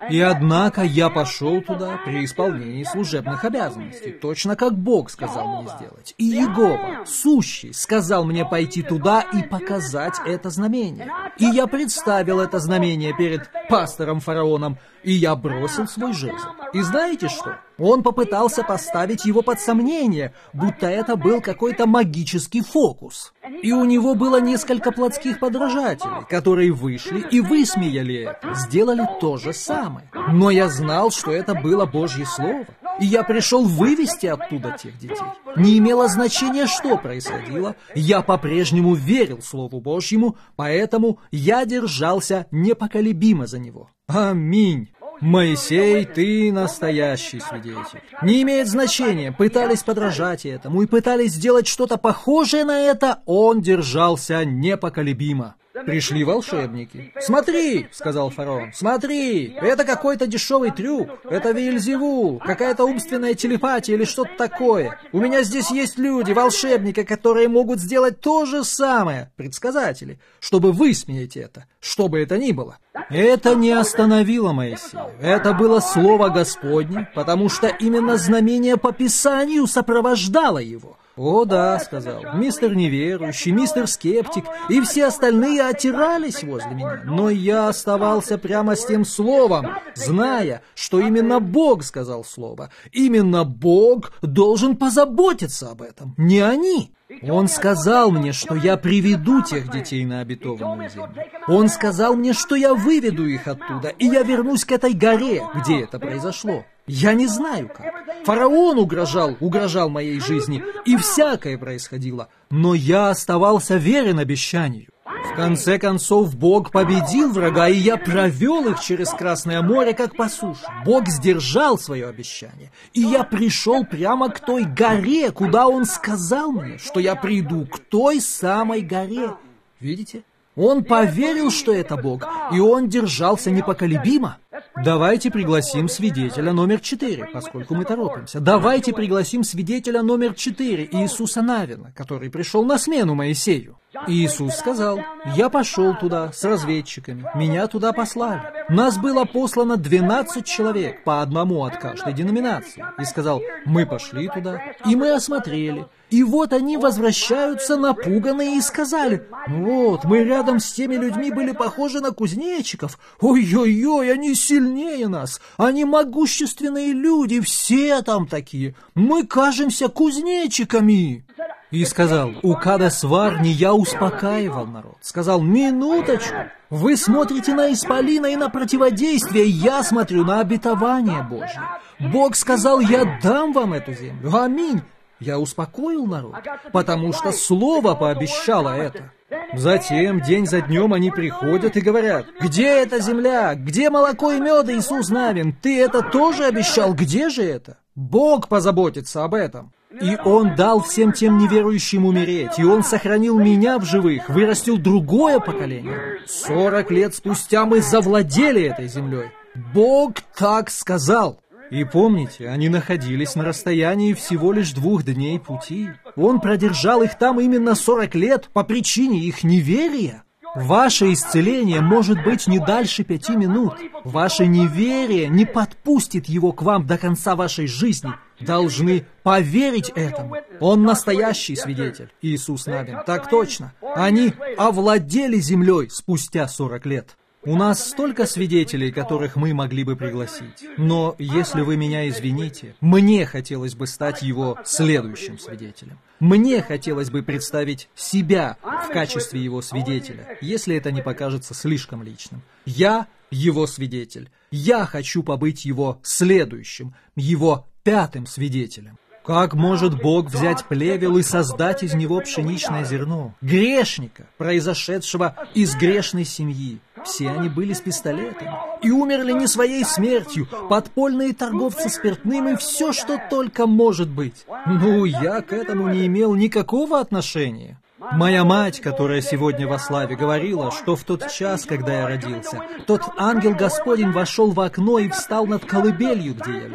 И однако я пошел туда при исполнении служебных обязанностей, точно как Бог сказал мне сделать. И Иегова, сущий, сказал мне пойти туда и показать это знамение. И я представил это знамение перед пастором фараоном, и я бросил свой жезл. И знаете что? Он попытался поставить его под сомнение, будто это был какой-то магический фокус. И у него было несколько плотских подражателей, которые вышли и высмеяли это, сделали то же самое. Но я знал, что это было Божье Слово, и я пришел вывести оттуда тех детей. Не имело значения, что происходило, я по-прежнему верил Слову Божьему, поэтому я держался непоколебимо за него. Аминь. Моисей, ты настоящий свидетель. Не имеет значения, пытались подражать этому и пытались сделать что-то похожее на это, он держался непоколебимо. Пришли волшебники. «Смотри», — сказал фараон, — «смотри, это какой-то дешевый трюк, это Веельзевул, какая-то умственная телепатия или что-то такое. У меня здесь есть люди, волшебники, которые могут сделать то же самое, предсказатели, чтобы высмеять это, что бы это ни было». Это не остановило Моисея. Это было слово Господне, потому что именно знамение по Писанию сопровождало его. «О да», — сказал, — «мистер неверующий, мистер скептик и все остальные отирались возле меня, но я оставался прямо с тем словом, зная, что именно Бог сказал слово. Именно Бог должен позаботиться об этом, не они». Он сказал мне, что я приведу тех детей на обетованную землю. Он сказал мне, что я выведу их оттуда, и я вернусь к этой горе, где это произошло. Я не знаю как. Фараон угрожал моей жизни, и всякое происходило, но я оставался верен обещанию. В конце концов, Бог победил врага, и я провел их через Красное море, как по суше. Бог сдержал свое обещание, и я пришел прямо к той горе, куда Он сказал мне, что я приду к той самой горе. Видите? Он поверил, что это Бог, и он держался непоколебимо. Давайте пригласим свидетеля номер 4, поскольку мы торопимся. Давайте пригласим свидетеля номер 4, Иисуса Навина, который пришел на смену Моисею. Иисус сказал: «Я пошел туда с разведчиками, меня туда послали. Нас было послано 12 человек, по одному от каждой деноминации. И сказал: мы пошли туда, и мы осмотрели. И вот они возвращаются напуганные и сказали: вот, мы рядом с теми людьми были похожи на кузнечиков. Ой-ой-ой, они сильнее нас, они могущественные люди, все там такие. Мы кажемся кузнечиками». И сказал: у Кадес-Варни я успокаивал народ. Сказал: минуточку, вы смотрите на исполина и на противодействие, я смотрю на обетование Божье. Бог сказал: я дам вам эту землю. Аминь. Я успокоил народ, потому что Слово пообещало это. Затем день за днем они приходят и говорят: где эта земля? Где молоко и мед, Иисус Навин? Ты это тоже обещал? Где же это? Бог позаботится об этом. И Он дал всем тем неверующим умереть, и Он сохранил меня в живых, вырастил другое поколение. 40 лет спустя мы завладели этой землей. Бог так сказал. И помните, они находились на расстоянии всего лишь 2 дней пути. Он продержал их там именно 40 лет по причине их неверия. Ваше исцеление может быть не дальше 5 минут. Ваше неверие не подпустит его к вам до конца вашей жизни. Должны поверить этому. Он настоящий свидетель, Иисус Навин. Так точно. Они овладели землей спустя 40 лет. У нас столько свидетелей, которых мы могли бы пригласить. Но, если вы меня извините, мне хотелось бы стать его следующим свидетелем. Мне хотелось бы представить себя в качестве его свидетеля, если это не покажется слишком личным. Я его свидетель. Я хочу побыть его следующим, его 5-м свидетелем. Как может Бог взять плевел и создать из него пшеничное зерно? Грешника, произошедшего из грешной семьи. Все они были с пистолетами и умерли не своей смертью, подпольные торговцы спиртным и все, что только может быть. Ну, я к этому не имел никакого отношения. Моя мать, которая сегодня во славе, говорила, что в тот час, когда я родился, тот ангел Господень вошел в окно и встал над колыбелью, где я лежал.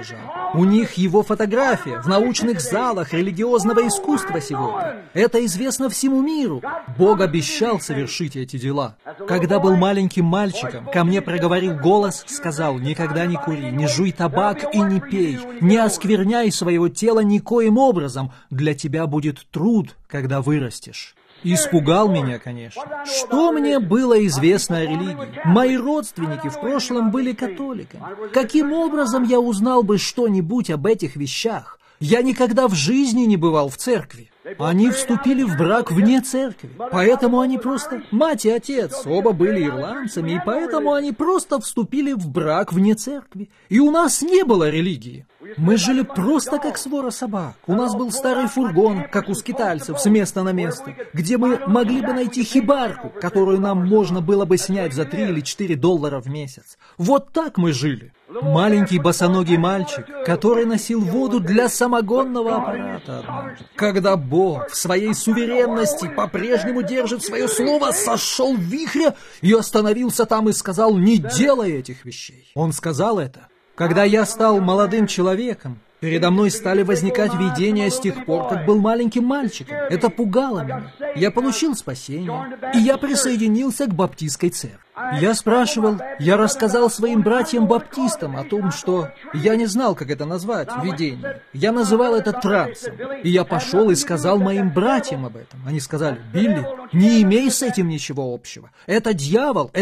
У них его фотография в научных залах религиозного искусства сегодня. Это известно всему миру. Бог обещал совершить эти дела. Когда был маленьким мальчиком, ко мне проговорил голос, сказал: «Никогда не кури, не жуй табак и не пей, не оскверняй своего тела никоим образом, для тебя будет труд, когда вырастешь». Испугал меня, конечно. Что мне было известно о религии? Мои родственники в прошлом были католиками. Каким образом я узнал бы что-нибудь об этих вещах? Я никогда в жизни не бывал в церкви. Они вступили в брак вне церкви, поэтому они просто... Мать и отец оба были ирландцами, и поэтому они просто вступили в брак вне церкви. И у нас не было религии. Мы жили просто как свора собак. У нас был старый фургон, как у скитальцев, с места на место, где мы могли бы найти хибарку, которую нам можно было бы снять за 3 или 4 доллара в месяц. Вот так мы жили. Маленький босоногий мальчик, который носил воду для самогонного аппарата однажды. Когда Бог в своей суверенности по-прежнему держит свое слово, сошел в вихре и остановился там и сказал: «Не делай этих вещей». Он сказал это. Когда я стал молодым человеком, передо мной стали возникать видения с тех пор, как был маленьким мальчиком. Это пугало меня. Я получил спасение, и я присоединился к баптистской церкви. Я рассказал своим братьям-баптистам о том, что я не знал, как это назвать, видение. Я называл это трансом. И я пошел и сказал моим братьям об этом. Они сказали: «Билли, не имей с этим ничего общего. Это дьявол,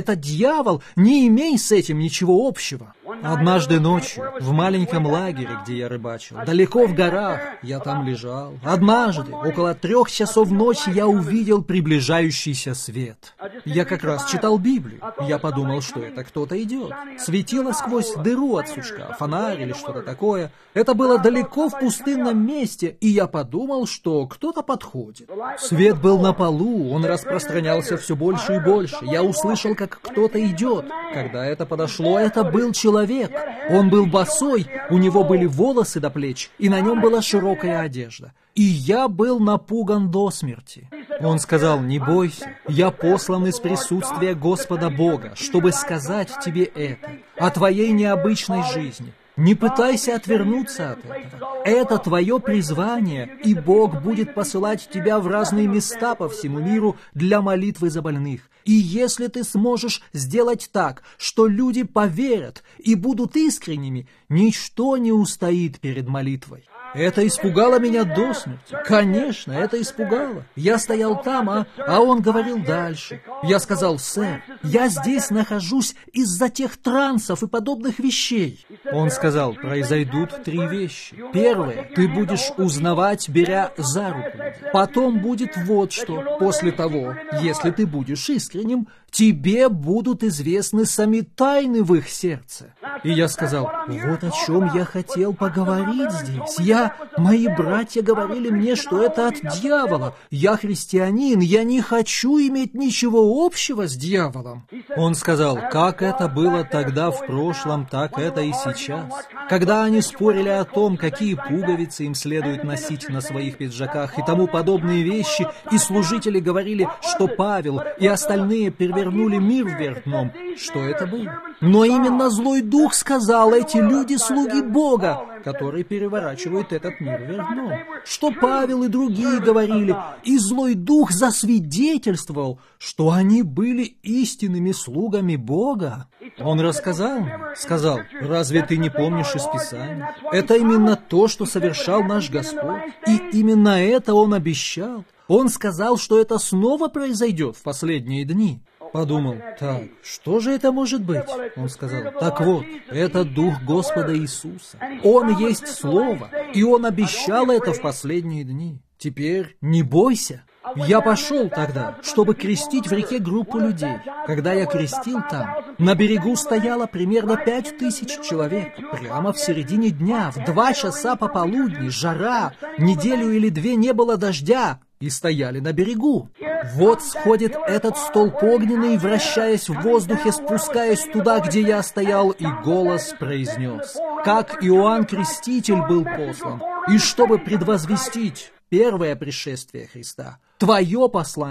не имей с этим ничего общего». Однажды ночью, в маленьком лагере, где я рыбачил, далеко в горах, я там лежал. Однажды, около 3 часов ночи, я увидел приближающийся свет. Я как раз читал Библию. Я подумал, что это кто-то идет. Светило сквозь дыру от сучка, фонарь или что-то такое. Это было далеко в пустынном месте, и я подумал, что кто-то подходит. Свет был на полу, он распространялся все больше и больше. Я услышал, как кто-то идет. Когда это подошло, это был человек. Он был босой, у него были волосы до плеч, и на нем была широкая одежда. И я был напуган до смерти. Он сказал: «Не бойся, я послан из присутствия Господа Бога, чтобы сказать тебе это, о твоей необычной жизни. Не пытайся отвернуться от этого. Это твое призвание, и Бог будет посылать тебя в разные места по всему миру для молитвы за больных. И если ты сможешь сделать так, что люди поверят и будут искренними, ничто не устоит перед молитвой». Это испугало меня до смерти. Конечно, это испугало. Я стоял там, а он говорил дальше. Я сказал: «Сэр, я здесь нахожусь из-за тех трансов и подобных вещей». Он сказал: «Произойдут 3 вещи. Первое, ты будешь узнавать, беря за руку людей. Потом будет вот что. После того, если ты будешь искренним, тебе будут известны сами тайны в их сердце». И я сказал: «Вот о чем я хотел поговорить здесь. Мои братья говорили мне, что это от дьявола. Я христианин, я не хочу иметь ничего общего с дьяволом». Он сказал: «Как это было тогда в прошлом, так это и сейчас. Когда они спорили о том, какие пуговицы им следует носить на своих пиджаках и тому подобные вещи, и служители говорили, что Павел и остальные перевернули мир вверх дном, что это было? Но именно злой дух сказал: эти люди слуги Бога, которые переворачивают этот мир вверх дном. Что Павел и другие говорили, и злой дух засвидетельствовал, что они были истинными слугами Бога». Он рассказал мне, сказал: «Разве ты не помнишь из Писания? Это именно то, что совершал наш Господь, и именно это Он обещал. Он сказал, что это снова произойдет в последние дни». Подумал: так, что же это может быть? Он сказал: так вот, это Дух Господа Иисуса. Он есть Слово, и Он обещал это в последние дни. Теперь не бойся. Я пошел тогда, чтобы крестить в реке группу людей. Когда я крестил там, на берегу стояло примерно 5000 человек. Прямо в середине дня, в 2 часа пополудни, жара, неделю или 2 не было дождя, и стояли на берегу. Вот сходит этот столб огненный, вращаясь в воздухе, спускаясь туда, где я стоял, и голос произнес: «Как Иоанн Креститель был послан, и чтобы предвозвестить первое пришествие Христа, твое послание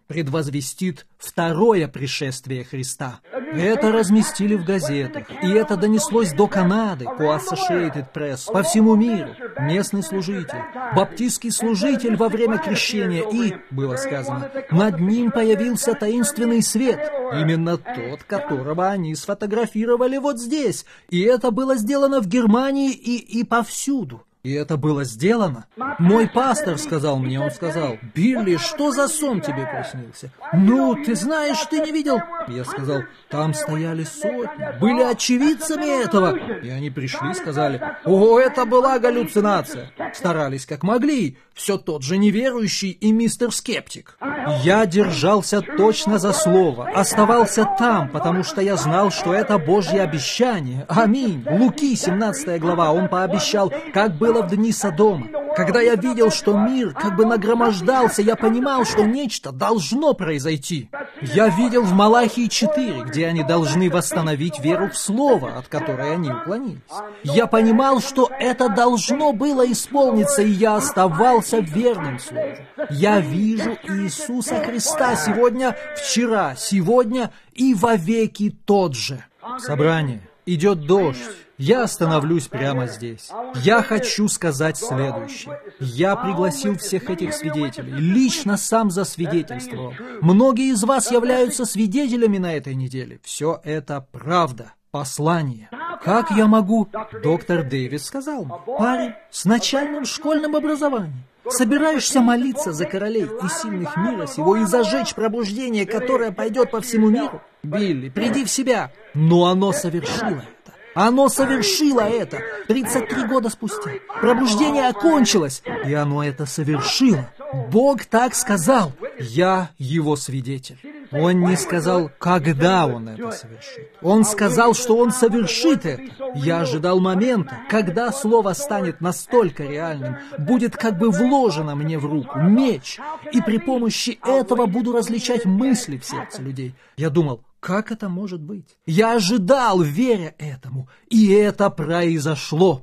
предвозвестит второе пришествие Христа. Это разместили в газетах, и это донеслось до Канады, по Associated Press, по всему миру. Местный служитель, баптистский служитель во время крещения, и, было сказано, над ним появился таинственный свет, именно тот, которого они сфотографировали вот здесь. И это было сделано в Германии и повсюду. И это было сделано. Мой пастор сказал мне, он сказал: «Билли, что за сон тебе приснился?» «Ну, ты знаешь, ты не видел?» Я сказал: «Там стояли сотни, были очевидцами этого». И они пришли и сказали: «О, это была галлюцинация». Старались как могли, все тот же неверующий и мистер Скептик. Я держался точно за слово, оставался там, потому что я знал, что это Божье обещание. Аминь. Луки, 17 глава, он пообещал, как было в дни Содома. Когда я видел, что мир как бы нагромождался, я понимал, что нечто должно произойти. Я видел в Малахии 4, где они должны восстановить веру в Слово, от которой они уклонились. Я понимал, что это должно было исполниться, и я оставался верным Слову. Я вижу Иисуса Христа сегодня, вчера, сегодня и вовеки тот же. Собрание. Идет дождь. Я остановлюсь прямо здесь. Я хочу сказать следующее. Я пригласил всех этих свидетелей, лично сам засвидетельствовал. Многие из вас являются свидетелями на этой неделе. Все это правда, послание. Как я могу? Доктор Дэвис сказал мне: парень с начальным школьным образованием. Собираешься молиться за королей и сильных мира сего и зажечь пробуждение, которое пойдет по всему миру? Билли, приди в себя. Но оно совершило это. Оно совершило это 33 года спустя. Пробуждение окончилось, и оно это совершило. Бог так сказал. Я его свидетель. Он не сказал, когда он это совершит. Он сказал, что он совершит это. Я ожидал момента, когда слово станет настолько реальным, будет как бы вложено мне в руку меч, и при помощи этого буду различать мысли в сердце людей. Я думал, как это может быть? Я ожидал, веря этому, и это произошло.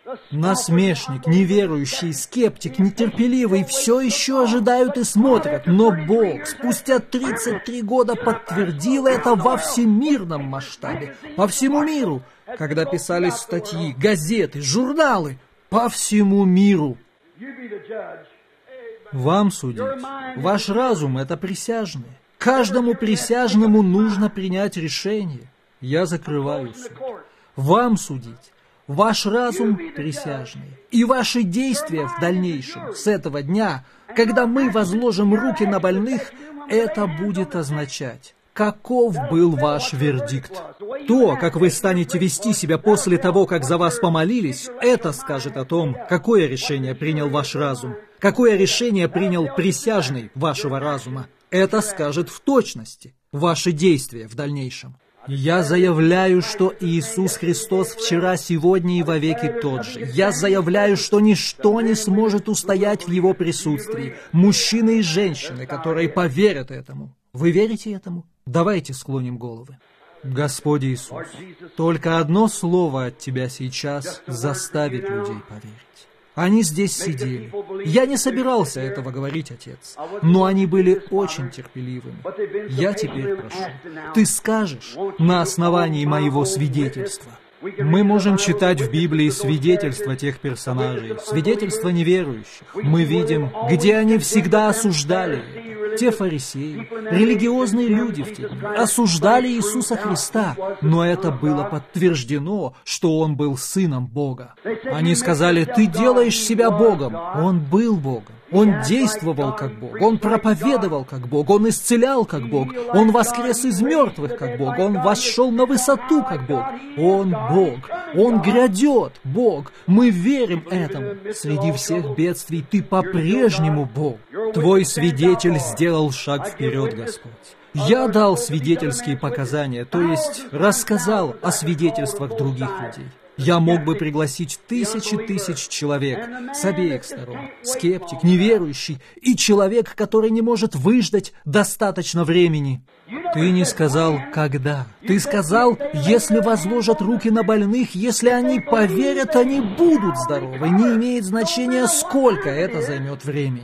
Насмешник, неверующий, скептик, нетерпеливый все еще ожидают и смотрят, но Бог спустя 33 года подтвердил это во всемирном масштабе, по всему миру, когда писались статьи, газеты, журналы, по всему миру. Вам судить. Ваш разум — это присяжные. Каждому присяжному нужно принять решение. Я закрываю суд. Вам судить. Ваш разум присяжный, и ваши действия в дальнейшем, с этого дня, когда мы возложим руки на больных, это будет означать, каков был ваш вердикт. То, как вы станете вести себя после того, как за вас помолились, это скажет о том, какое решение принял ваш разум, какое решение принял присяжный вашего разума. Это скажет в точности ваши действия в дальнейшем. Я заявляю, что Иисус Христос вчера, сегодня и вовеки тот же. Я заявляю, что ничто не сможет устоять в Его присутствии. Мужчины и женщины, которые поверят этому. Вы верите этому? Давайте склоним головы. Господь Иисус, только одно слово от Тебя сейчас заставит людей поверить. Они здесь сидели. Я не собирался этого говорить, Отец, но они были очень терпеливыми. Я теперь прошу, Ты скажешь на основании моего свидетельства. Мы можем читать в Библии свидетельства тех персонажей, свидетельства неверующих. Мы видим, где они всегда осуждали это. Те фарисеи, религиозные люди в те дни, осуждали Иисуса Христа, но это было подтверждено, что Он был Сыном Бога. Они сказали: «Ты делаешь себя Богом». Он был Богом. Он действовал как Бог, Он проповедовал как Бог, Он исцелял как Бог, Он воскрес из мертвых как Бог, Он восшел на высоту как Бог. Он Бог, Он грядет, Бог. Мы верим этому. Среди всех бедствий Ты по-прежнему Бог. Твой свидетель сделал шаг вперед, Господь. Я дал свидетельские показания, то есть рассказал о свидетельствах других людей. Я мог бы пригласить тысячи тысяч человек с обеих сторон. Скептик, неверующий и человек, который не может выждать достаточно времени. Ты не сказал, когда. Ты сказал, если возложат руки на больных, если они поверят, они будут здоровы. Не имеет значения, сколько это займет времени.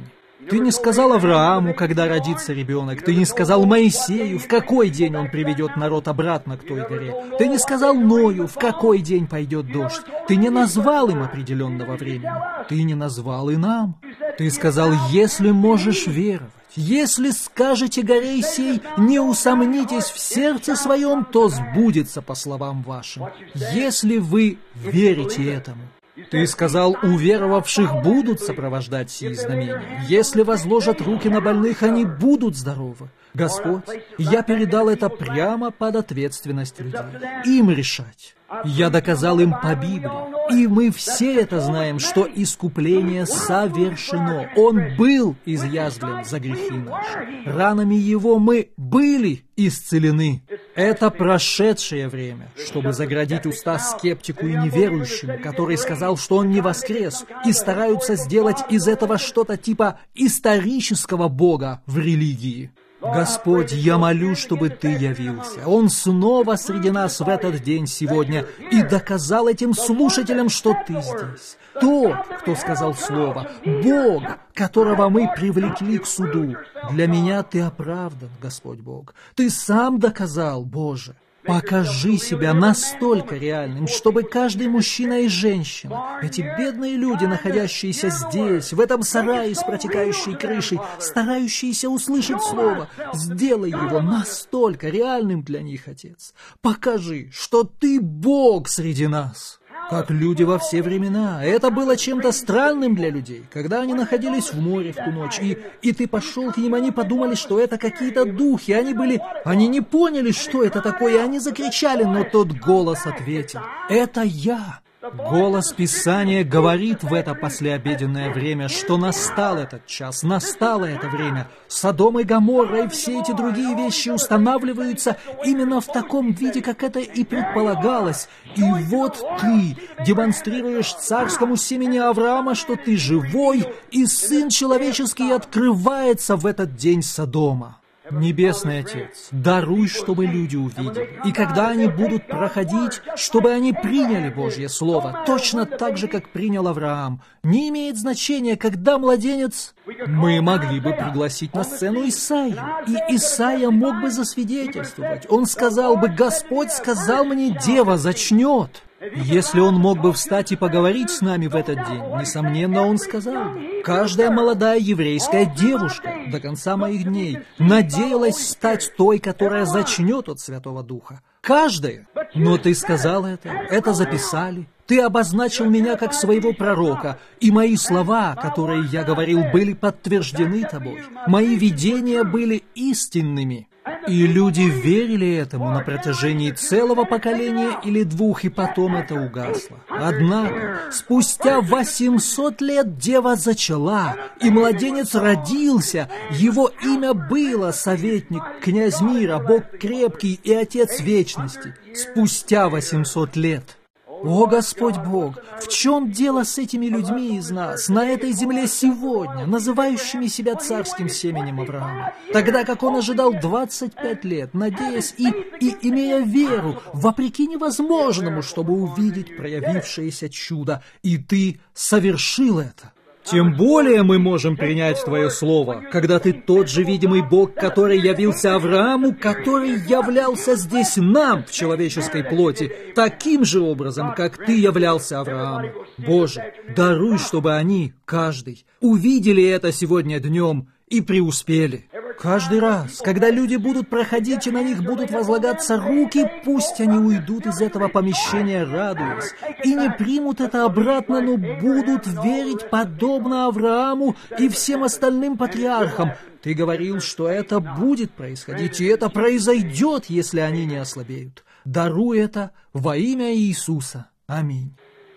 Ты не сказал Аврааму, когда родится ребенок. Ты не сказал Моисею, в какой день он приведет народ обратно к той горе. Ты не сказал Ною, в какой день пойдет дождь. Ты не назвал им определенного времени. Ты не назвал и нам. Ты сказал, если можешь веровать, если скажете горе сей, не усомнитесь в сердце своем, то сбудется по словам вашим. Если вы верите этому. Ты сказал, уверовавших будут сопровождать сии знамения. Если возложат руки на больных, они будут здоровы. Господь, я передал это прямо под ответственность людей. Им решать. Я доказал им по Библии. И мы все это знаем, что искупление совершено. Он был изъязвлен за грехи наши. Ранами Его мы были исцелены. Это прошедшее время, чтобы заградить уста скептику и неверующему, который сказал, что Он не воскрес, и стараются сделать из этого что-то типа исторического Бога в религии. Господь, я молю, чтобы Ты явился. Он снова среди нас в этот день сегодня и доказал этим слушателям, что Ты здесь. Тот, кто сказал слово, Бог, которого мы привлекли к суду. Для меня Ты оправдан, Господь Бог. Ты сам доказал, Боже. Покажи себя настолько реальным, чтобы каждый мужчина и женщина, эти бедные люди, находящиеся здесь, в этом сарае с протекающей крышей, старающиеся услышать слово, сделай его настолько реальным для них, Отец. Покажи, что Ты Бог среди нас. Как люди во все времена. Это было чем-то странным для людей. Когда они находились в море в ту ночь, и ты пошел к ним, они подумали, что это какие-то духи. Они не поняли, что это такое, и они закричали, но тот голос ответил: «Это я». Голос Писания говорит в это послеобеденное время, что настал этот час, настало это время. Содом и Гоморра и все эти другие вещи устанавливаются именно в таком виде, как это и предполагалось. И вот ты демонстрируешь царскому семени Авраама, что ты живой, и Сын Человеческий открывается в этот день Содома. Небесный Отец, даруй, чтобы люди увидели. И когда они будут проходить, чтобы они приняли Божье Слово, точно так же, как принял Авраам. Не имеет значения, когда младенец... Мы могли бы пригласить на сцену Исаию, и Исаия мог бы засвидетельствовать. Он сказал бы: «Господь сказал мне, дева зачнет». Если он мог бы встать и поговорить с нами в этот день, несомненно, он сказал бы: «Каждая молодая еврейская девушка до конца моих дней надеялась стать той, которая зачнет от Святого Духа». Каждая. Но ты сказал это записали. Ты обозначил меня как своего пророка, и мои слова, которые я говорил, были подтверждены тобой. Мои видения были истинными. И люди верили этому на протяжении целого поколения или двух, и потом это угасло. Однако, спустя 800 лет дева зачала, и младенец родился. Его имя было советник, князь мира, Бог крепкий и Отец вечности. Спустя 800 лет. О, Господь Бог, в чем дело с этими людьми из нас, на этой земле сегодня, называющими себя царским семенем Авраама, тогда как он ожидал 25 лет, надеясь и имея веру, вопреки невозможному, чтобы увидеть проявившееся чудо, и ты совершил это. Тем более мы можем принять Твое Слово, когда Ты тот же видимый Бог, который явился Аврааму, который являлся здесь нам в человеческой плоти, таким же образом, как Ты являлся Аврааму. Боже, даруй, чтобы они, каждый, увидели это сегодня днем и преуспели. Каждый раз, когда люди будут проходить и на них будут возлагаться руки, пусть они уйдут из этого помещения, радуясь, и не примут это обратно, но будут верить подобно Аврааму и всем остальным патриархам. Ты говорил, что это будет происходить, и это произойдет, если они не ослабеют. Даруй это во имя Иисуса. Аминь.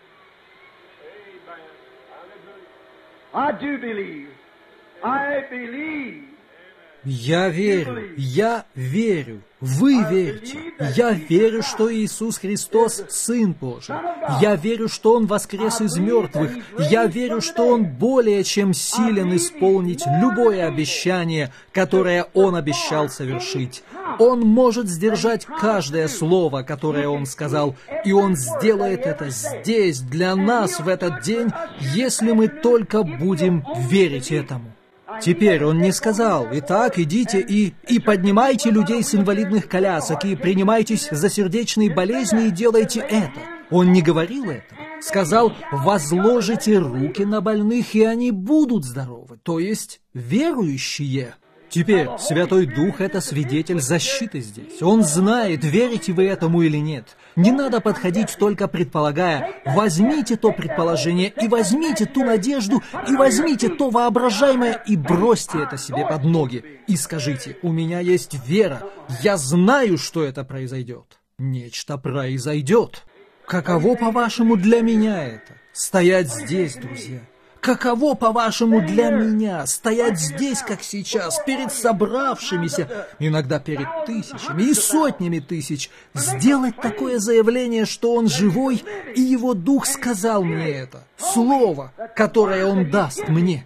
Я верю, вы верьте. Я верю, что Иисус Христос – Сын Божий. Я верю, что Он воскрес из мертвых. Я верю, что Он более чем силен исполнить любое обещание, которое Он обещал совершить. Он может сдержать каждое слово, которое Он сказал, и Он сделает это здесь, для нас в этот день, если мы только будем верить этому. Теперь он не сказал: «Итак, идите и поднимайте людей с инвалидных колясок, и принимайтесь за сердечные болезни и делайте это». Он не говорил этого. Сказал: «Возложите руки на больных, и они будут здоровы», то есть верующие. Теперь Святой Дух — это свидетель защиты здесь. Он знает, верите вы этому или нет. Не надо подходить только предполагая. Возьмите то предположение, и возьмите ту надежду, и возьмите то воображаемое, и бросьте это себе под ноги. И скажите: «У меня есть вера, я знаю, что это произойдет». Нечто произойдет. Каково, по-вашему, для меня это? Стоять здесь, друзья. Каково, по-вашему, для меня стоять здесь, как сейчас, перед собравшимися, иногда перед тысячами и сотнями тысяч, сделать такое заявление, что Он живой, и Его Дух сказал мне это, слово, которое Он даст мне?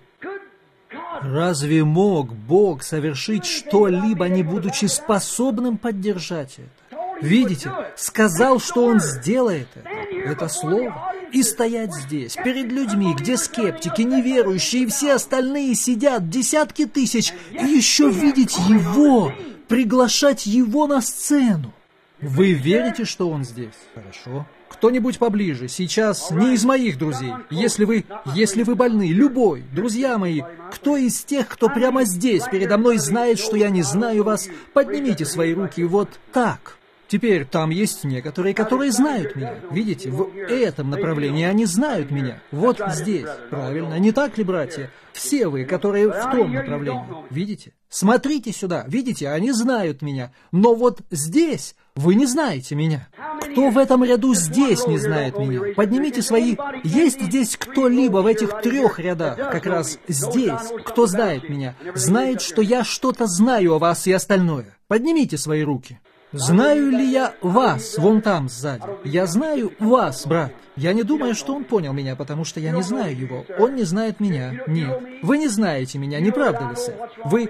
Разве мог Бог совершить что-либо, не будучи способным поддержать это? Видите, сказал, что Он сделает это слово, и стоять здесь, перед людьми, где скептики, неверующие и все остальные сидят, десятки тысяч, и еще видеть Его, приглашать Его на сцену. Вы верите, что Он здесь? Хорошо. Кто-нибудь поближе, сейчас не из моих друзей, если вы больны, любой, друзья мои, кто из тех, кто прямо здесь передо мной знает, что я не знаю вас, поднимите свои руки вот так. Теперь там есть некоторые, которые знают меня. Видите, в этом направлении они знают меня. Вот здесь. Правильно, не так ли, братья? Все вы, которые в том направлении. Видите? Смотрите сюда. Видите, они знают меня. Но вот здесь вы не знаете меня. Кто в этом ряду здесь не знает меня? Поднимите свои... Есть здесь кто-либо в этих 3 рядах, как раз здесь, кто знает меня, знает, что я что-то знаю о вас и остальное? Поднимите свои руки. Знаю ли я вас, вон там сзади? Я знаю вас, брат. Я не думаю, что он понял меня, потому что я не знаю его. Он не знает меня. Нет. Вы не знаете меня, не правда ли, сэр?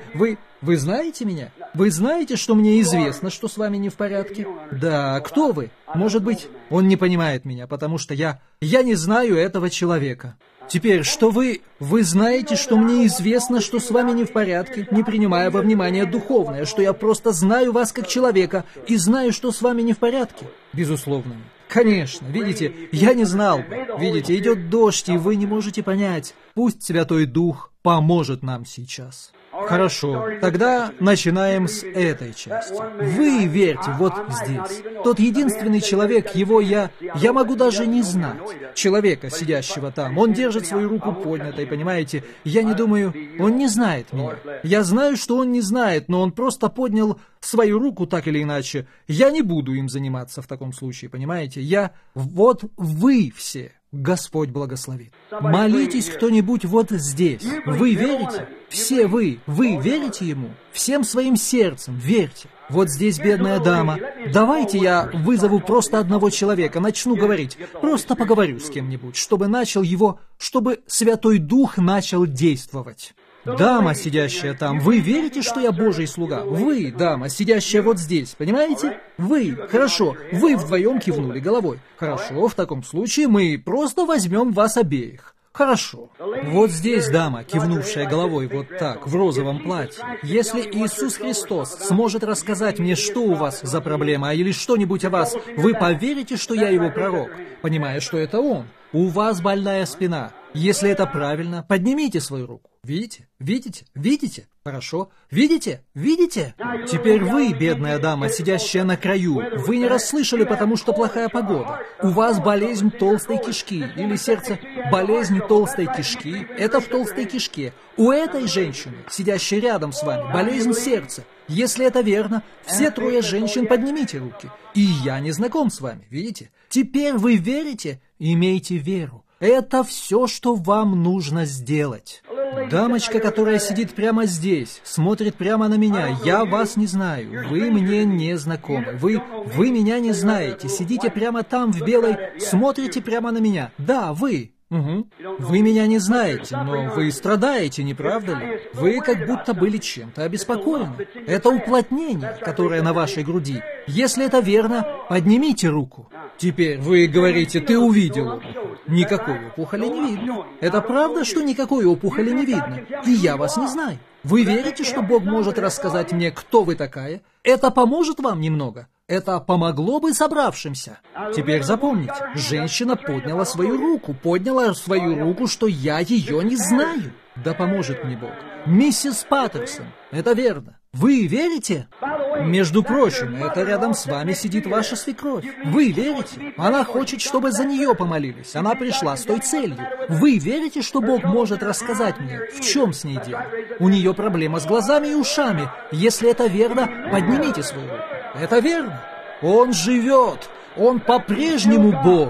Вы знаете меня? Вы знаете, что мне известно, что с вами не в порядке? Да, кто вы? Может быть, он не понимает меня, потому что я не знаю этого человека. Теперь, что вы знаете, что мне известно, что с вами не в порядке, не принимая во внимание духовное, что я просто знаю вас как человека и знаю, что с вами не в порядке? Безусловно. Конечно, видите, я не знал бы. Видите, идет дождь, и вы не можете понять. Пусть Святой Дух поможет нам сейчас. Хорошо, тогда начинаем с этой части. Вы верьте вот здесь. Тот единственный человек, его я могу даже не знать. Человека, сидящего там. Он держит свою руку поднятой, понимаете? Я не думаю, он не знает меня. Я знаю, что он не знает, но он просто поднял свою руку так или иначе. Я не буду им заниматься в таком случае, понимаете? Вот вы все. Господь благословит. Молитесь кто-нибудь вот здесь. Вы верите? Все вы верите Ему? Всем своим сердцем верьте. Вот здесь бедная дама. Давайте я вызову просто одного человека, начну говорить. Просто поговорю с кем-нибудь, чтобы Святой Дух начал действовать. Дама, сидящая там, вы верите, что я Божий слуга? Вы, дама, сидящая вот здесь, понимаете? Вы, хорошо, вы вдвоем кивнули головой. Хорошо, в таком случае мы просто возьмем вас обеих. Хорошо. Вот здесь дама, кивнувшая головой вот так, в розовом платье. Если Иисус Христос сможет рассказать мне, что у вас за проблема, или что-нибудь о вас, вы поверите, что я его пророк, понимая, что это он. У вас больная спина. Если это правильно, поднимите свою руку. Видите? Видите? Видите? Хорошо. Видите? Видите? Теперь вы, бедная дама, сидящая на краю, вы не расслышали, потому что плохая погода. У вас болезнь толстой кишки или сердце. Болезнь толстой кишки – это в толстой кишке. У этой женщины, сидящей рядом с вами, болезнь сердца. Если это верно, все 3 женщин поднимите руки. И я не знаком с вами, видите? Теперь вы верите? Имейте веру. Это все, что вам нужно сделать. Дамочка, которая сидит прямо здесь, смотрит прямо на меня. Я вас не знаю. Вы мне не знакомы. Вы меня не знаете. Сидите прямо там в белой, смотрите прямо на меня. Да, вы. Угу. Вы меня не знаете, но вы страдаете, не правда ли? Вы как будто были чем-то обеспокоены. Это уплотнение, которое на вашей груди. Если это верно, поднимите руку. Теперь вы говорите, ты увидел опухоль. Никакой опухоли не видно. Это правда, что никакой опухоли не видно? И я вас не знаю. Вы верите, что Бог может рассказать мне, кто вы такая? Это поможет вам немного? Это помогло бы собравшимся. Теперь запомните, женщина подняла свою руку, что я ее не знаю. Да поможет мне Бог. Миссис Паттерсон, это верно. Вы верите? Между прочим, это рядом с вами сидит ваша свекровь. Вы верите? Она хочет, чтобы за нее помолились. Она пришла с той целью. Вы верите, что Бог может рассказать мне, в чем с ней дело? У нее проблема с глазами и ушами. Если это верно, поднимите свою руку. Это верно. Он живет. Он по-прежнему Бог.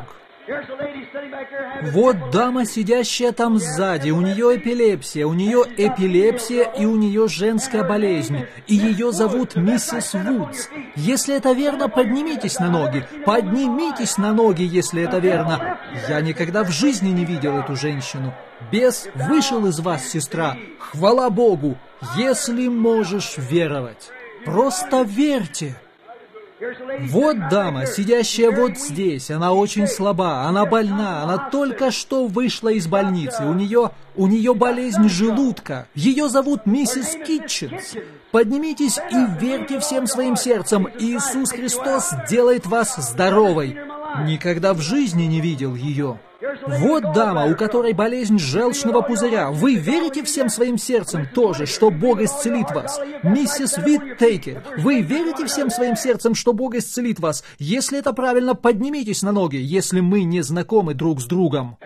Вот дама, сидящая там сзади, у нее эпилепсия и у нее женская болезнь, и ее зовут миссис Вудс. Если это верно, поднимитесь на ноги, если это верно. Я никогда в жизни не видел эту женщину. Бес вышел из вас, сестра, хвала Богу, если можешь веровать. Просто верьте. Вот дама, сидящая вот здесь, она очень слаба, она больна, она только что вышла из больницы, у нее болезнь желудка, ее зовут миссис Китченс. Поднимитесь и верьте всем своим сердцем, Иисус Христос делает вас здоровой. Никогда в жизни не видел ее. Вот дама, у которой болезнь желчного пузыря. Вы верите всем своим сердцем тоже, что Бог исцелит вас? Миссис Виттейкер, вы верите всем своим сердцем, что Бог исцелит вас? Если это правильно, поднимитесь на ноги, если мы не знакомы друг с другом.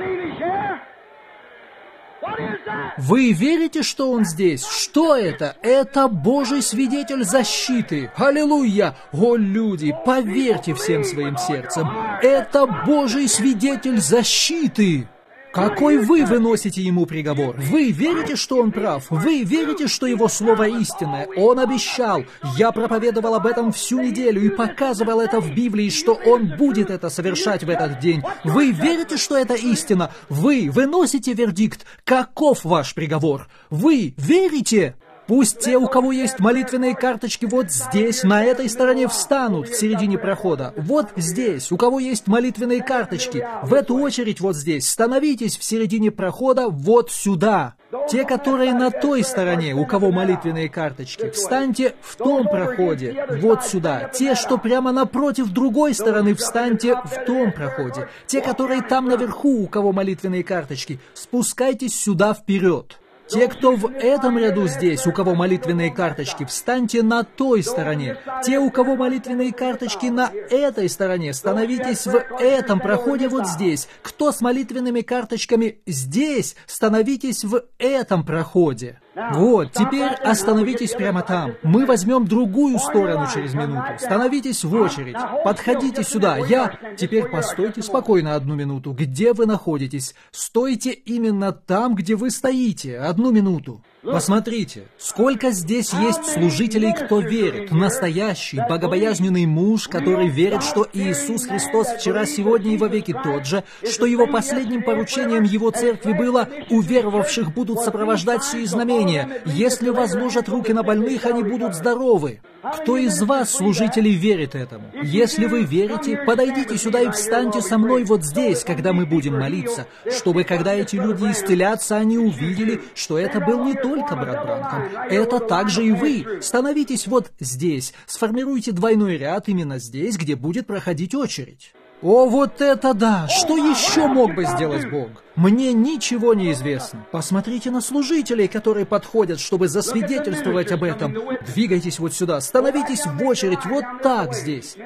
Вы верите, что Он здесь? Что это? Это Божий свидетель защиты. Аллилуйя! О, люди, поверьте всем своим сердцем. Это Божий свидетель защиты. Какой вы выносите Ему приговор? Вы верите, что Он прав? Вы верите, что Его слово истинное? Он обещал. Я проповедовал об этом всю неделю и показывал это в Библии, что Он будет это совершать в этот день. Вы верите, что это истина? Вы выносите вердикт. Каков ваш приговор? Вы верите? Пусть те, у кого есть молитвенные карточки вот здесь, на этой стороне, встанут в середине прохода. Вот здесь, у кого есть молитвенные карточки, в эту очередь вот здесь, становитесь в середине прохода вот сюда. Те, которые на той стороне, у кого молитвенные карточки, встаньте в том проходе, вот сюда. Те, что прямо напротив другой стороны, встаньте в том проходе. Те, которые там наверху, у кого молитвенные карточки, спускайтесь сюда вперед. Те, кто в этом ряду здесь, у кого молитвенные карточки, встаньте на той стороне. Те, у кого молитвенные карточки на этой стороне, становитесь в этом проходе вот здесь. Кто с молитвенными карточками здесь, становитесь в этом проходе. Вот, теперь остановитесь прямо там. Мы возьмем другую сторону через минуту. Становитесь в очередь. Подходите сюда. Теперь постойте спокойно 1 минуту. Где вы находитесь? Стойте именно там, где вы стоите. 1 минуту. Посмотрите, сколько здесь есть служителей, кто верит. Настоящий, богобоязненный муж, который верит, что Иисус Христос вчера, сегодня и вовеки тот же, что Его последним поручением Его церкви было «Уверовавших будут сопровождать сии знамения. Если возложат руки на больных, они будут здоровы». Кто из вас, служителей, верит этому? Если вы верите, подойдите сюда и встаньте со мной вот здесь, когда мы будем молиться, чтобы, когда эти люди исцелятся, они увидели, что это был не только брат Бранхам, это также и вы. Становитесь вот здесь, сформируйте двойной ряд именно здесь, где будет проходить очередь. О, вот это да! Что еще мог бы сделать Бог? Мне ничего не известно. Посмотрите на служителей, которые подходят, чтобы засвидетельствовать об этом. Двигайтесь вот сюда, становитесь в очередь вот так здесь.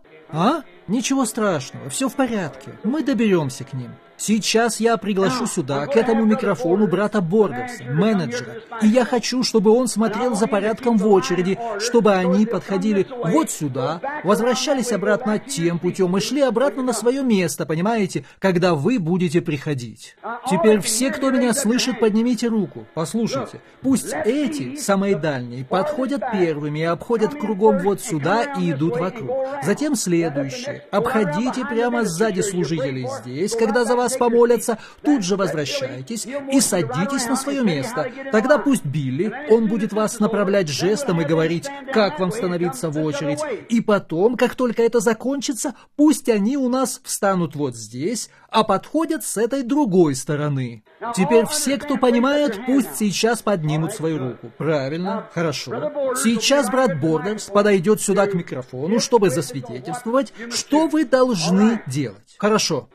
Ничего страшного, все в порядке. Мы доберемся к ним. Сейчас я приглашу сюда, к этому микрофону, брата Боргерса, менеджера. И я хочу, чтобы он смотрел за порядком в очереди, чтобы они подходили вот сюда, возвращались обратно тем путем и шли обратно на свое место, понимаете, когда вы будете приходить. говорить. Теперь все, кто меня слышит, поднимите руку. Послушайте. Пусть эти, самые дальние, подходят первыми и обходят кругом вот сюда и идут вокруг. Затем следующие. Обходите прямо сзади служителей здесь. Когда за вас помолятся, тут же возвращайтесь и садитесь на свое место. Тогда пусть Билли, он будет вас направлять жестом и говорить, как вам становиться в очередь. И потом, как только это закончится, пусть они у нас встанут вот здесь, а подходят с этой другой стороны. Теперь все, кто понимает, пусть сейчас поднимут свою руку. Правильно, хорошо. Сейчас брат Бордерс подойдет сюда к микрофону, чтобы засвидетельствовать, что вы должны делать. Хорошо.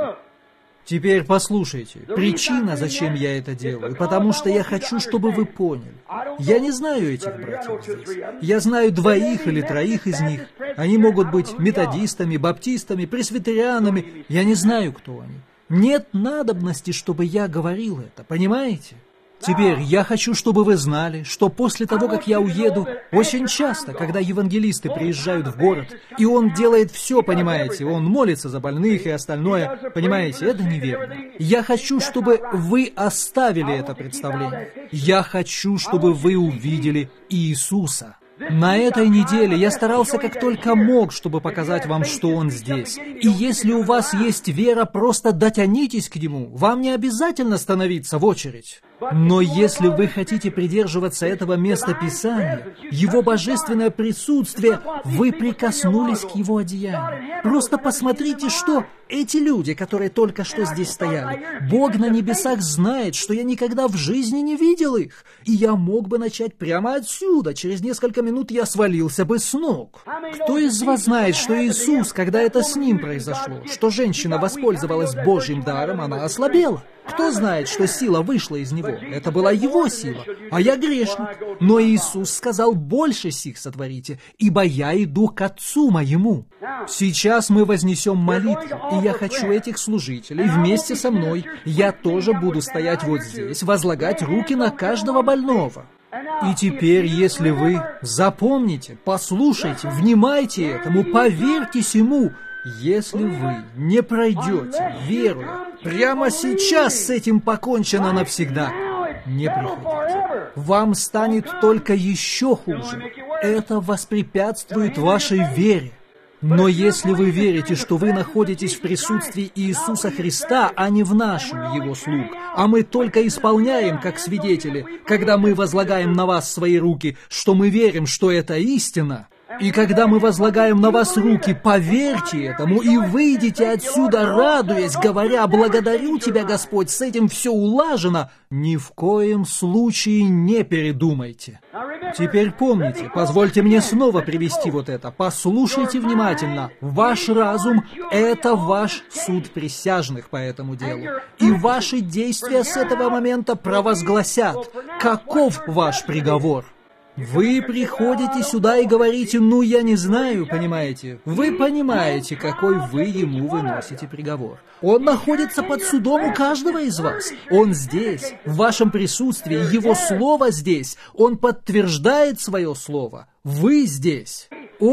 Теперь послушайте, причина, зачем я это делаю, потому что я хочу, чтобы вы поняли. Я не знаю этих братьев здесь. Я знаю 2 или 3 из них. Они могут быть методистами, баптистами, пресвитерианами. Я не знаю, кто они. Нет надобности, чтобы я говорил это, понимаете? Теперь я хочу, чтобы вы знали, что после того, как я уеду, очень часто, когда евангелисты приезжают в город, и он делает все, понимаете, он молится за больных и остальное, понимаете, это неверно. Я хочу, чтобы вы оставили это представление. Я хочу, чтобы вы увидели Иисуса. На этой неделе я старался как только мог, чтобы показать вам, что Он здесь. И если у вас есть вера, просто дотянитесь к Нему. Вам не обязательно становиться в очередь. Но если вы хотите придерживаться этого места Писания, Его божественное присутствие, вы прикоснулись к Его одеянию. Просто посмотрите, что эти люди, которые только что здесь стояли, Бог на небесах знает, что я никогда в жизни не видел их. И я мог бы начать прямо отсюда. Через несколько минут я свалился бы с ног. Кто из вас знает, что Иисус, когда это с Ним произошло, что женщина воспользовалась Божьим даром, она ослабела? Кто знает, что сила вышла из него? Это была его сила, а я грешник. Но Иисус сказал, больше сих сотворите, ибо я иду к Отцу моему. Сейчас мы вознесем молитву, и я хочу этих служителей вместе со мной. Я тоже буду стоять вот здесь, возлагать руки на каждого больного. И теперь, если вы запомните, послушайте, внимайте этому, поверьтесь ему, если вы не пройдете, веруя, прямо сейчас с этим покончено навсегда, не приходите. Вам станет только еще хуже. Это воспрепятствует вашей вере. Но если вы верите, что вы находитесь в присутствии Иисуса Христа, а не в нашем Его слуг, а мы только исполняем, как свидетели, когда мы возлагаем на вас свои руки, что мы верим, что это истина, и когда мы возлагаем на вас руки, поверьте этому и выйдите отсюда, радуясь, говоря, «Благодарю Тебя, Господь, с этим все улажено», ни в коем случае не передумайте. Теперь помните, позвольте мне снова привести вот это. Послушайте внимательно. Ваш разум – это ваш суд присяжных по этому делу. И ваши действия с этого момента провозгласят, каков ваш приговор. Вы приходите сюда и говорите, я не знаю, понимаете? Вы понимаете, какой вы ему выносите приговор. Он находится под судом у каждого из вас. Он здесь, в вашем присутствии, его слово здесь. Он подтверждает свое слово. Вы здесь.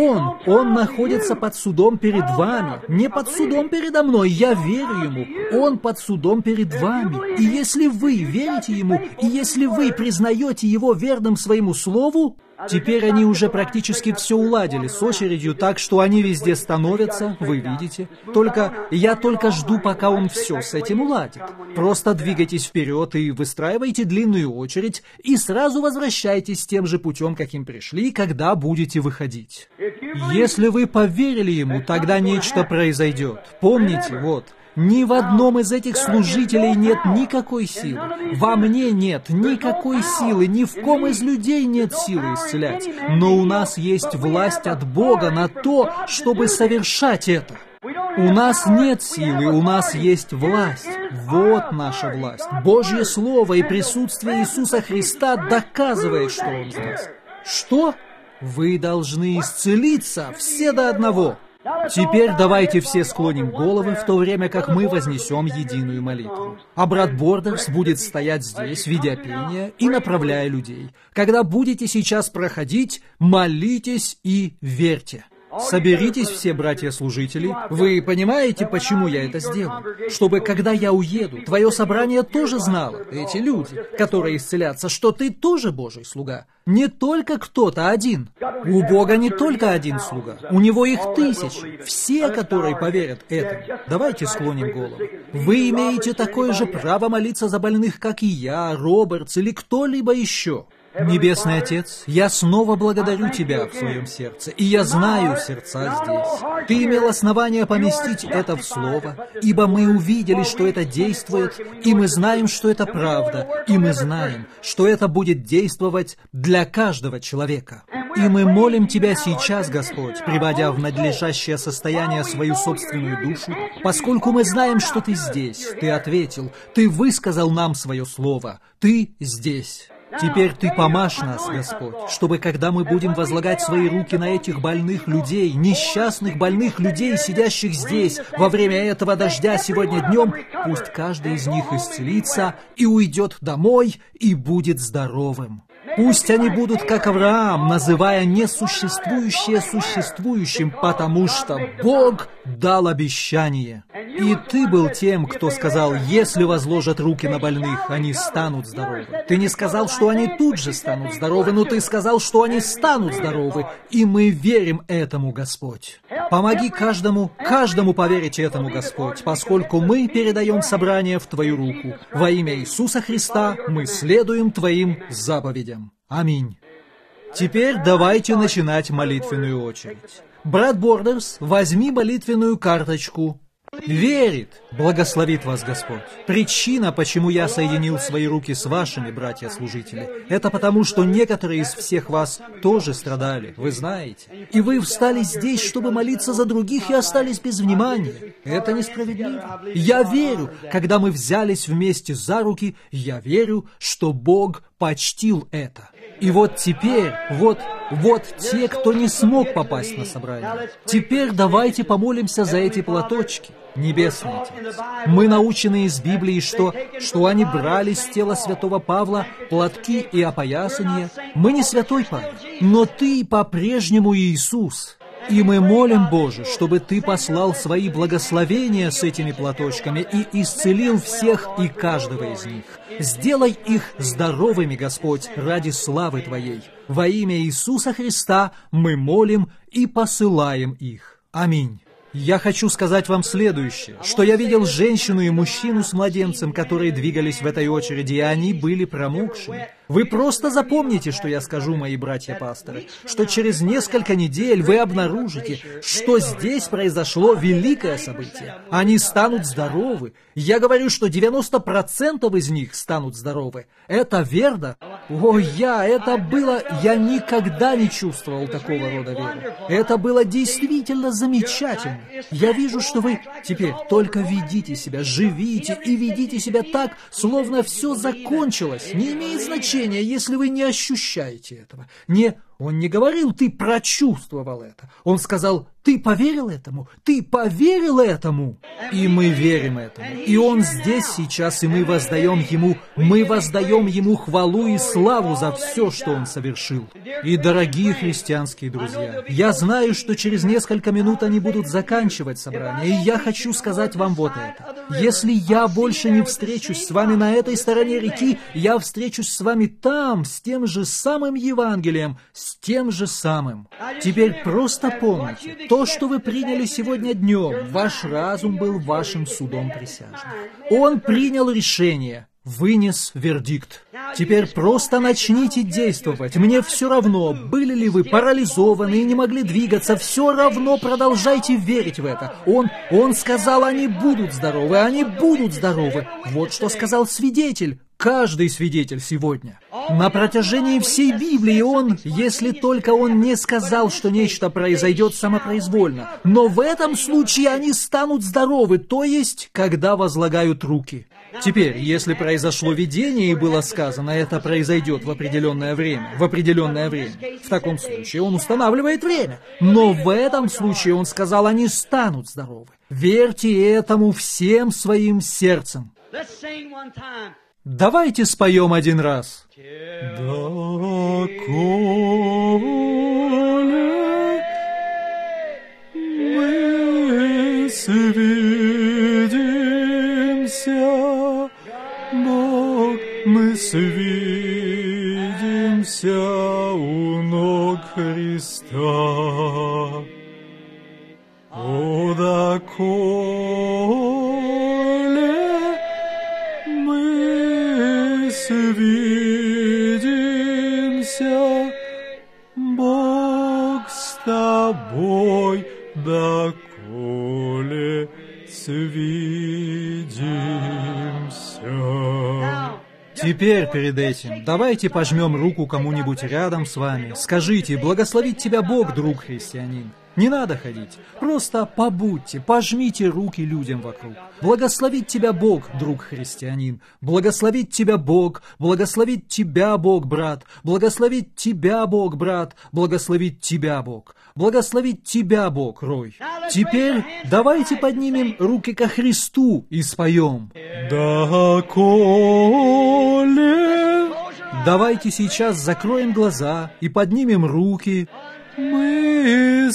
Он находится под судом перед вами, не под судом передо мной, я верю ему. Он под судом перед вами. И если вы верите ему, и если вы признаете его верным своему слову, теперь они уже практически все уладили с очередью, так что они везде становятся, вы видите. Я только жду, пока он все с этим уладит. Просто двигайтесь вперед и выстраивайте длинную очередь, и сразу возвращайтесь тем же путем, каким пришли, когда будете выходить. Если вы поверили ему, тогда нечто произойдет. Помните, ни в одном из этих служителей нет никакой силы. Во мне нет никакой силы, ни в ком из людей нет силы исцелять. Но у нас есть власть от Бога на то, чтобы совершать это. У нас нет силы, у нас есть власть. Вот наша власть. Божье Слово и присутствие Иисуса Христа доказывает, что Он здесь. Что? Вы должны исцелиться все до одного. Теперь давайте все склоним головы, в то время как мы вознесем единую молитву. А брат Бордерс будет стоять здесь, ведя пение и направляя людей. Когда будете сейчас проходить, молитесь и верьте. Соберитесь все, братья-служители. Вы понимаете, почему я это сделал? Чтобы, когда я уеду, твое собрание тоже знало, эти люди, которые исцелятся, что ты тоже Божий слуга. Не только кто-то один. У Бога не только один слуга. У Него их тысячи. Все, которые поверят этому. Давайте склоним голову. Вы имеете такое же право молиться за больных, как и я, Робертс или кто-либо еще. Небесный Отец, я снова благодарю Тебя в своем сердце, и я знаю сердца здесь. Ты имел основание поместить это в Слово, ибо мы увидели, что это действует, и мы знаем, что это правда, и мы знаем, что это будет действовать для каждого человека. И мы молим Тебя сейчас, Господь, приводя в надлежащее состояние свою собственную душу, поскольку мы знаем, что Ты здесь, Ты ответил, Ты высказал нам свое Слово, Ты здесь. Теперь Ты помажь нас, Господь, чтобы, когда мы будем возлагать свои руки на этих больных людей, несчастных больных людей, сидящих здесь, во время этого дождя сегодня днем, пусть каждый из них исцелится и уйдет домой и будет здоровым. Пусть они будут, как Авраам, называя несуществующее существующим, потому что Бог дал обещание. И Ты был тем, кто сказал, если возложат руки на больных, они станут здоровы. Ты не сказал, что они тут же станут здоровы, но Ты сказал, что они станут здоровы. И мы верим этому, Господь. Помоги каждому поверить этому, Господь, поскольку мы передаем собрание в Твою руку. Во имя Иисуса Христа мы следуем Твоим заповедям. Аминь. Теперь давайте начинать молитвенную очередь. Брат Бордерс, возьми молитвенную карточку. Верит, благословит вас Господь. Причина, почему я соединил свои руки с вашими, братья-служители, это потому, что некоторые из всех вас тоже страдали, вы знаете. И вы встали здесь, чтобы молиться за других, и остались без внимания. Это несправедливо. Я верю, когда мы взялись вместе за руки, я верю, что Бог почтил это. И вот теперь, вот те, кто не смог попасть на собрание. Теперь давайте помолимся за эти платочки. Небесный Отец, мы научены из Библии, что они брали с тела святого Павла платки и опоясания. Мы не святой Павел, но Ты по-прежнему Иисус. И мы молим, Боже, чтобы Ты послал свои благословения с этими платочками и исцелил всех и каждого из них. Сделай их здоровыми, Господь, ради славы Твоей. Во имя Иисуса Христа мы молим и посылаем их. Аминь. Я хочу сказать вам следующее, что я видел женщину и мужчину с младенцем, которые двигались в этой очереди, и они были промокшими. Вы просто запомните, что я скажу, мои братья-пасторы, что через несколько недель вы обнаружите, что здесь произошло великое событие. Они станут здоровы. Я говорю, что 90% из них станут здоровы. Это верно? Я никогда не чувствовал такого рода веры. Это было действительно замечательно. Я вижу, что вы теперь только ведите себя, живите и ведите себя так, словно все закончилось. Не имеет значения, если вы не ощущаете этого. Он не говорил, ты прочувствовал это. Он сказал, ты поверил этому? Ты поверил этому? И мы верим этому. И Он здесь сейчас, и мы воздаем Ему хвалу и славу за все, что Он совершил. И, дорогие христианские друзья, я знаю, что через несколько минут они будут заканчивать собрание, и я хочу сказать вам вот это. Если я больше не встречусь с вами на этой стороне реки, я встречусь с вами там, с тем же самым Евангелием, с тем же самым. Теперь просто помните, то, что вы приняли сегодня днем, ваш разум был вашим судом присяжных. Он принял решение, вынес вердикт. Теперь просто начните действовать. Мне все равно, были ли вы парализованы и не могли двигаться, все равно продолжайте верить в это. Он сказал, они будут здоровы, они будут здоровы. Вот что сказал свидетель. Каждый свидетель сегодня. На протяжении всей Библии если только он не сказал, что нечто произойдет самопроизвольно. Но в этом случае они станут здоровы, то есть, когда возлагают руки. Теперь, если произошло видение и было сказано, это произойдет в определенное время, в таком случае он устанавливает время. Но в этом случае он сказал, они станут здоровы. Верьте этому всем своим сердцем. Давайте споем один раз. Христа. О, доколе мы свидимся, Бог с тобой, доколе свидимся. Теперь перед этим давайте пожмем руку кому-нибудь рядом с вами. Скажите: благословит тебя Бог, друг христианин. Не надо ходить, просто побудьте, пожмите руки людям вокруг. Благословит тебя Бог, друг христианин. Благословит тебя Бог, благословит тебя Бог, брат. Благословит тебя Бог, брат. Благословит тебя Бог. Благословит тебя Бог, Рой. Теперь давайте поднимем руки ко Христу и споем. Доколе. Давайте сейчас закроем глаза и поднимем руки. Мы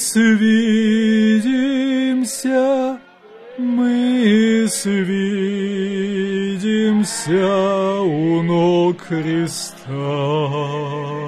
свидимся, мы свидимся у ног Христа.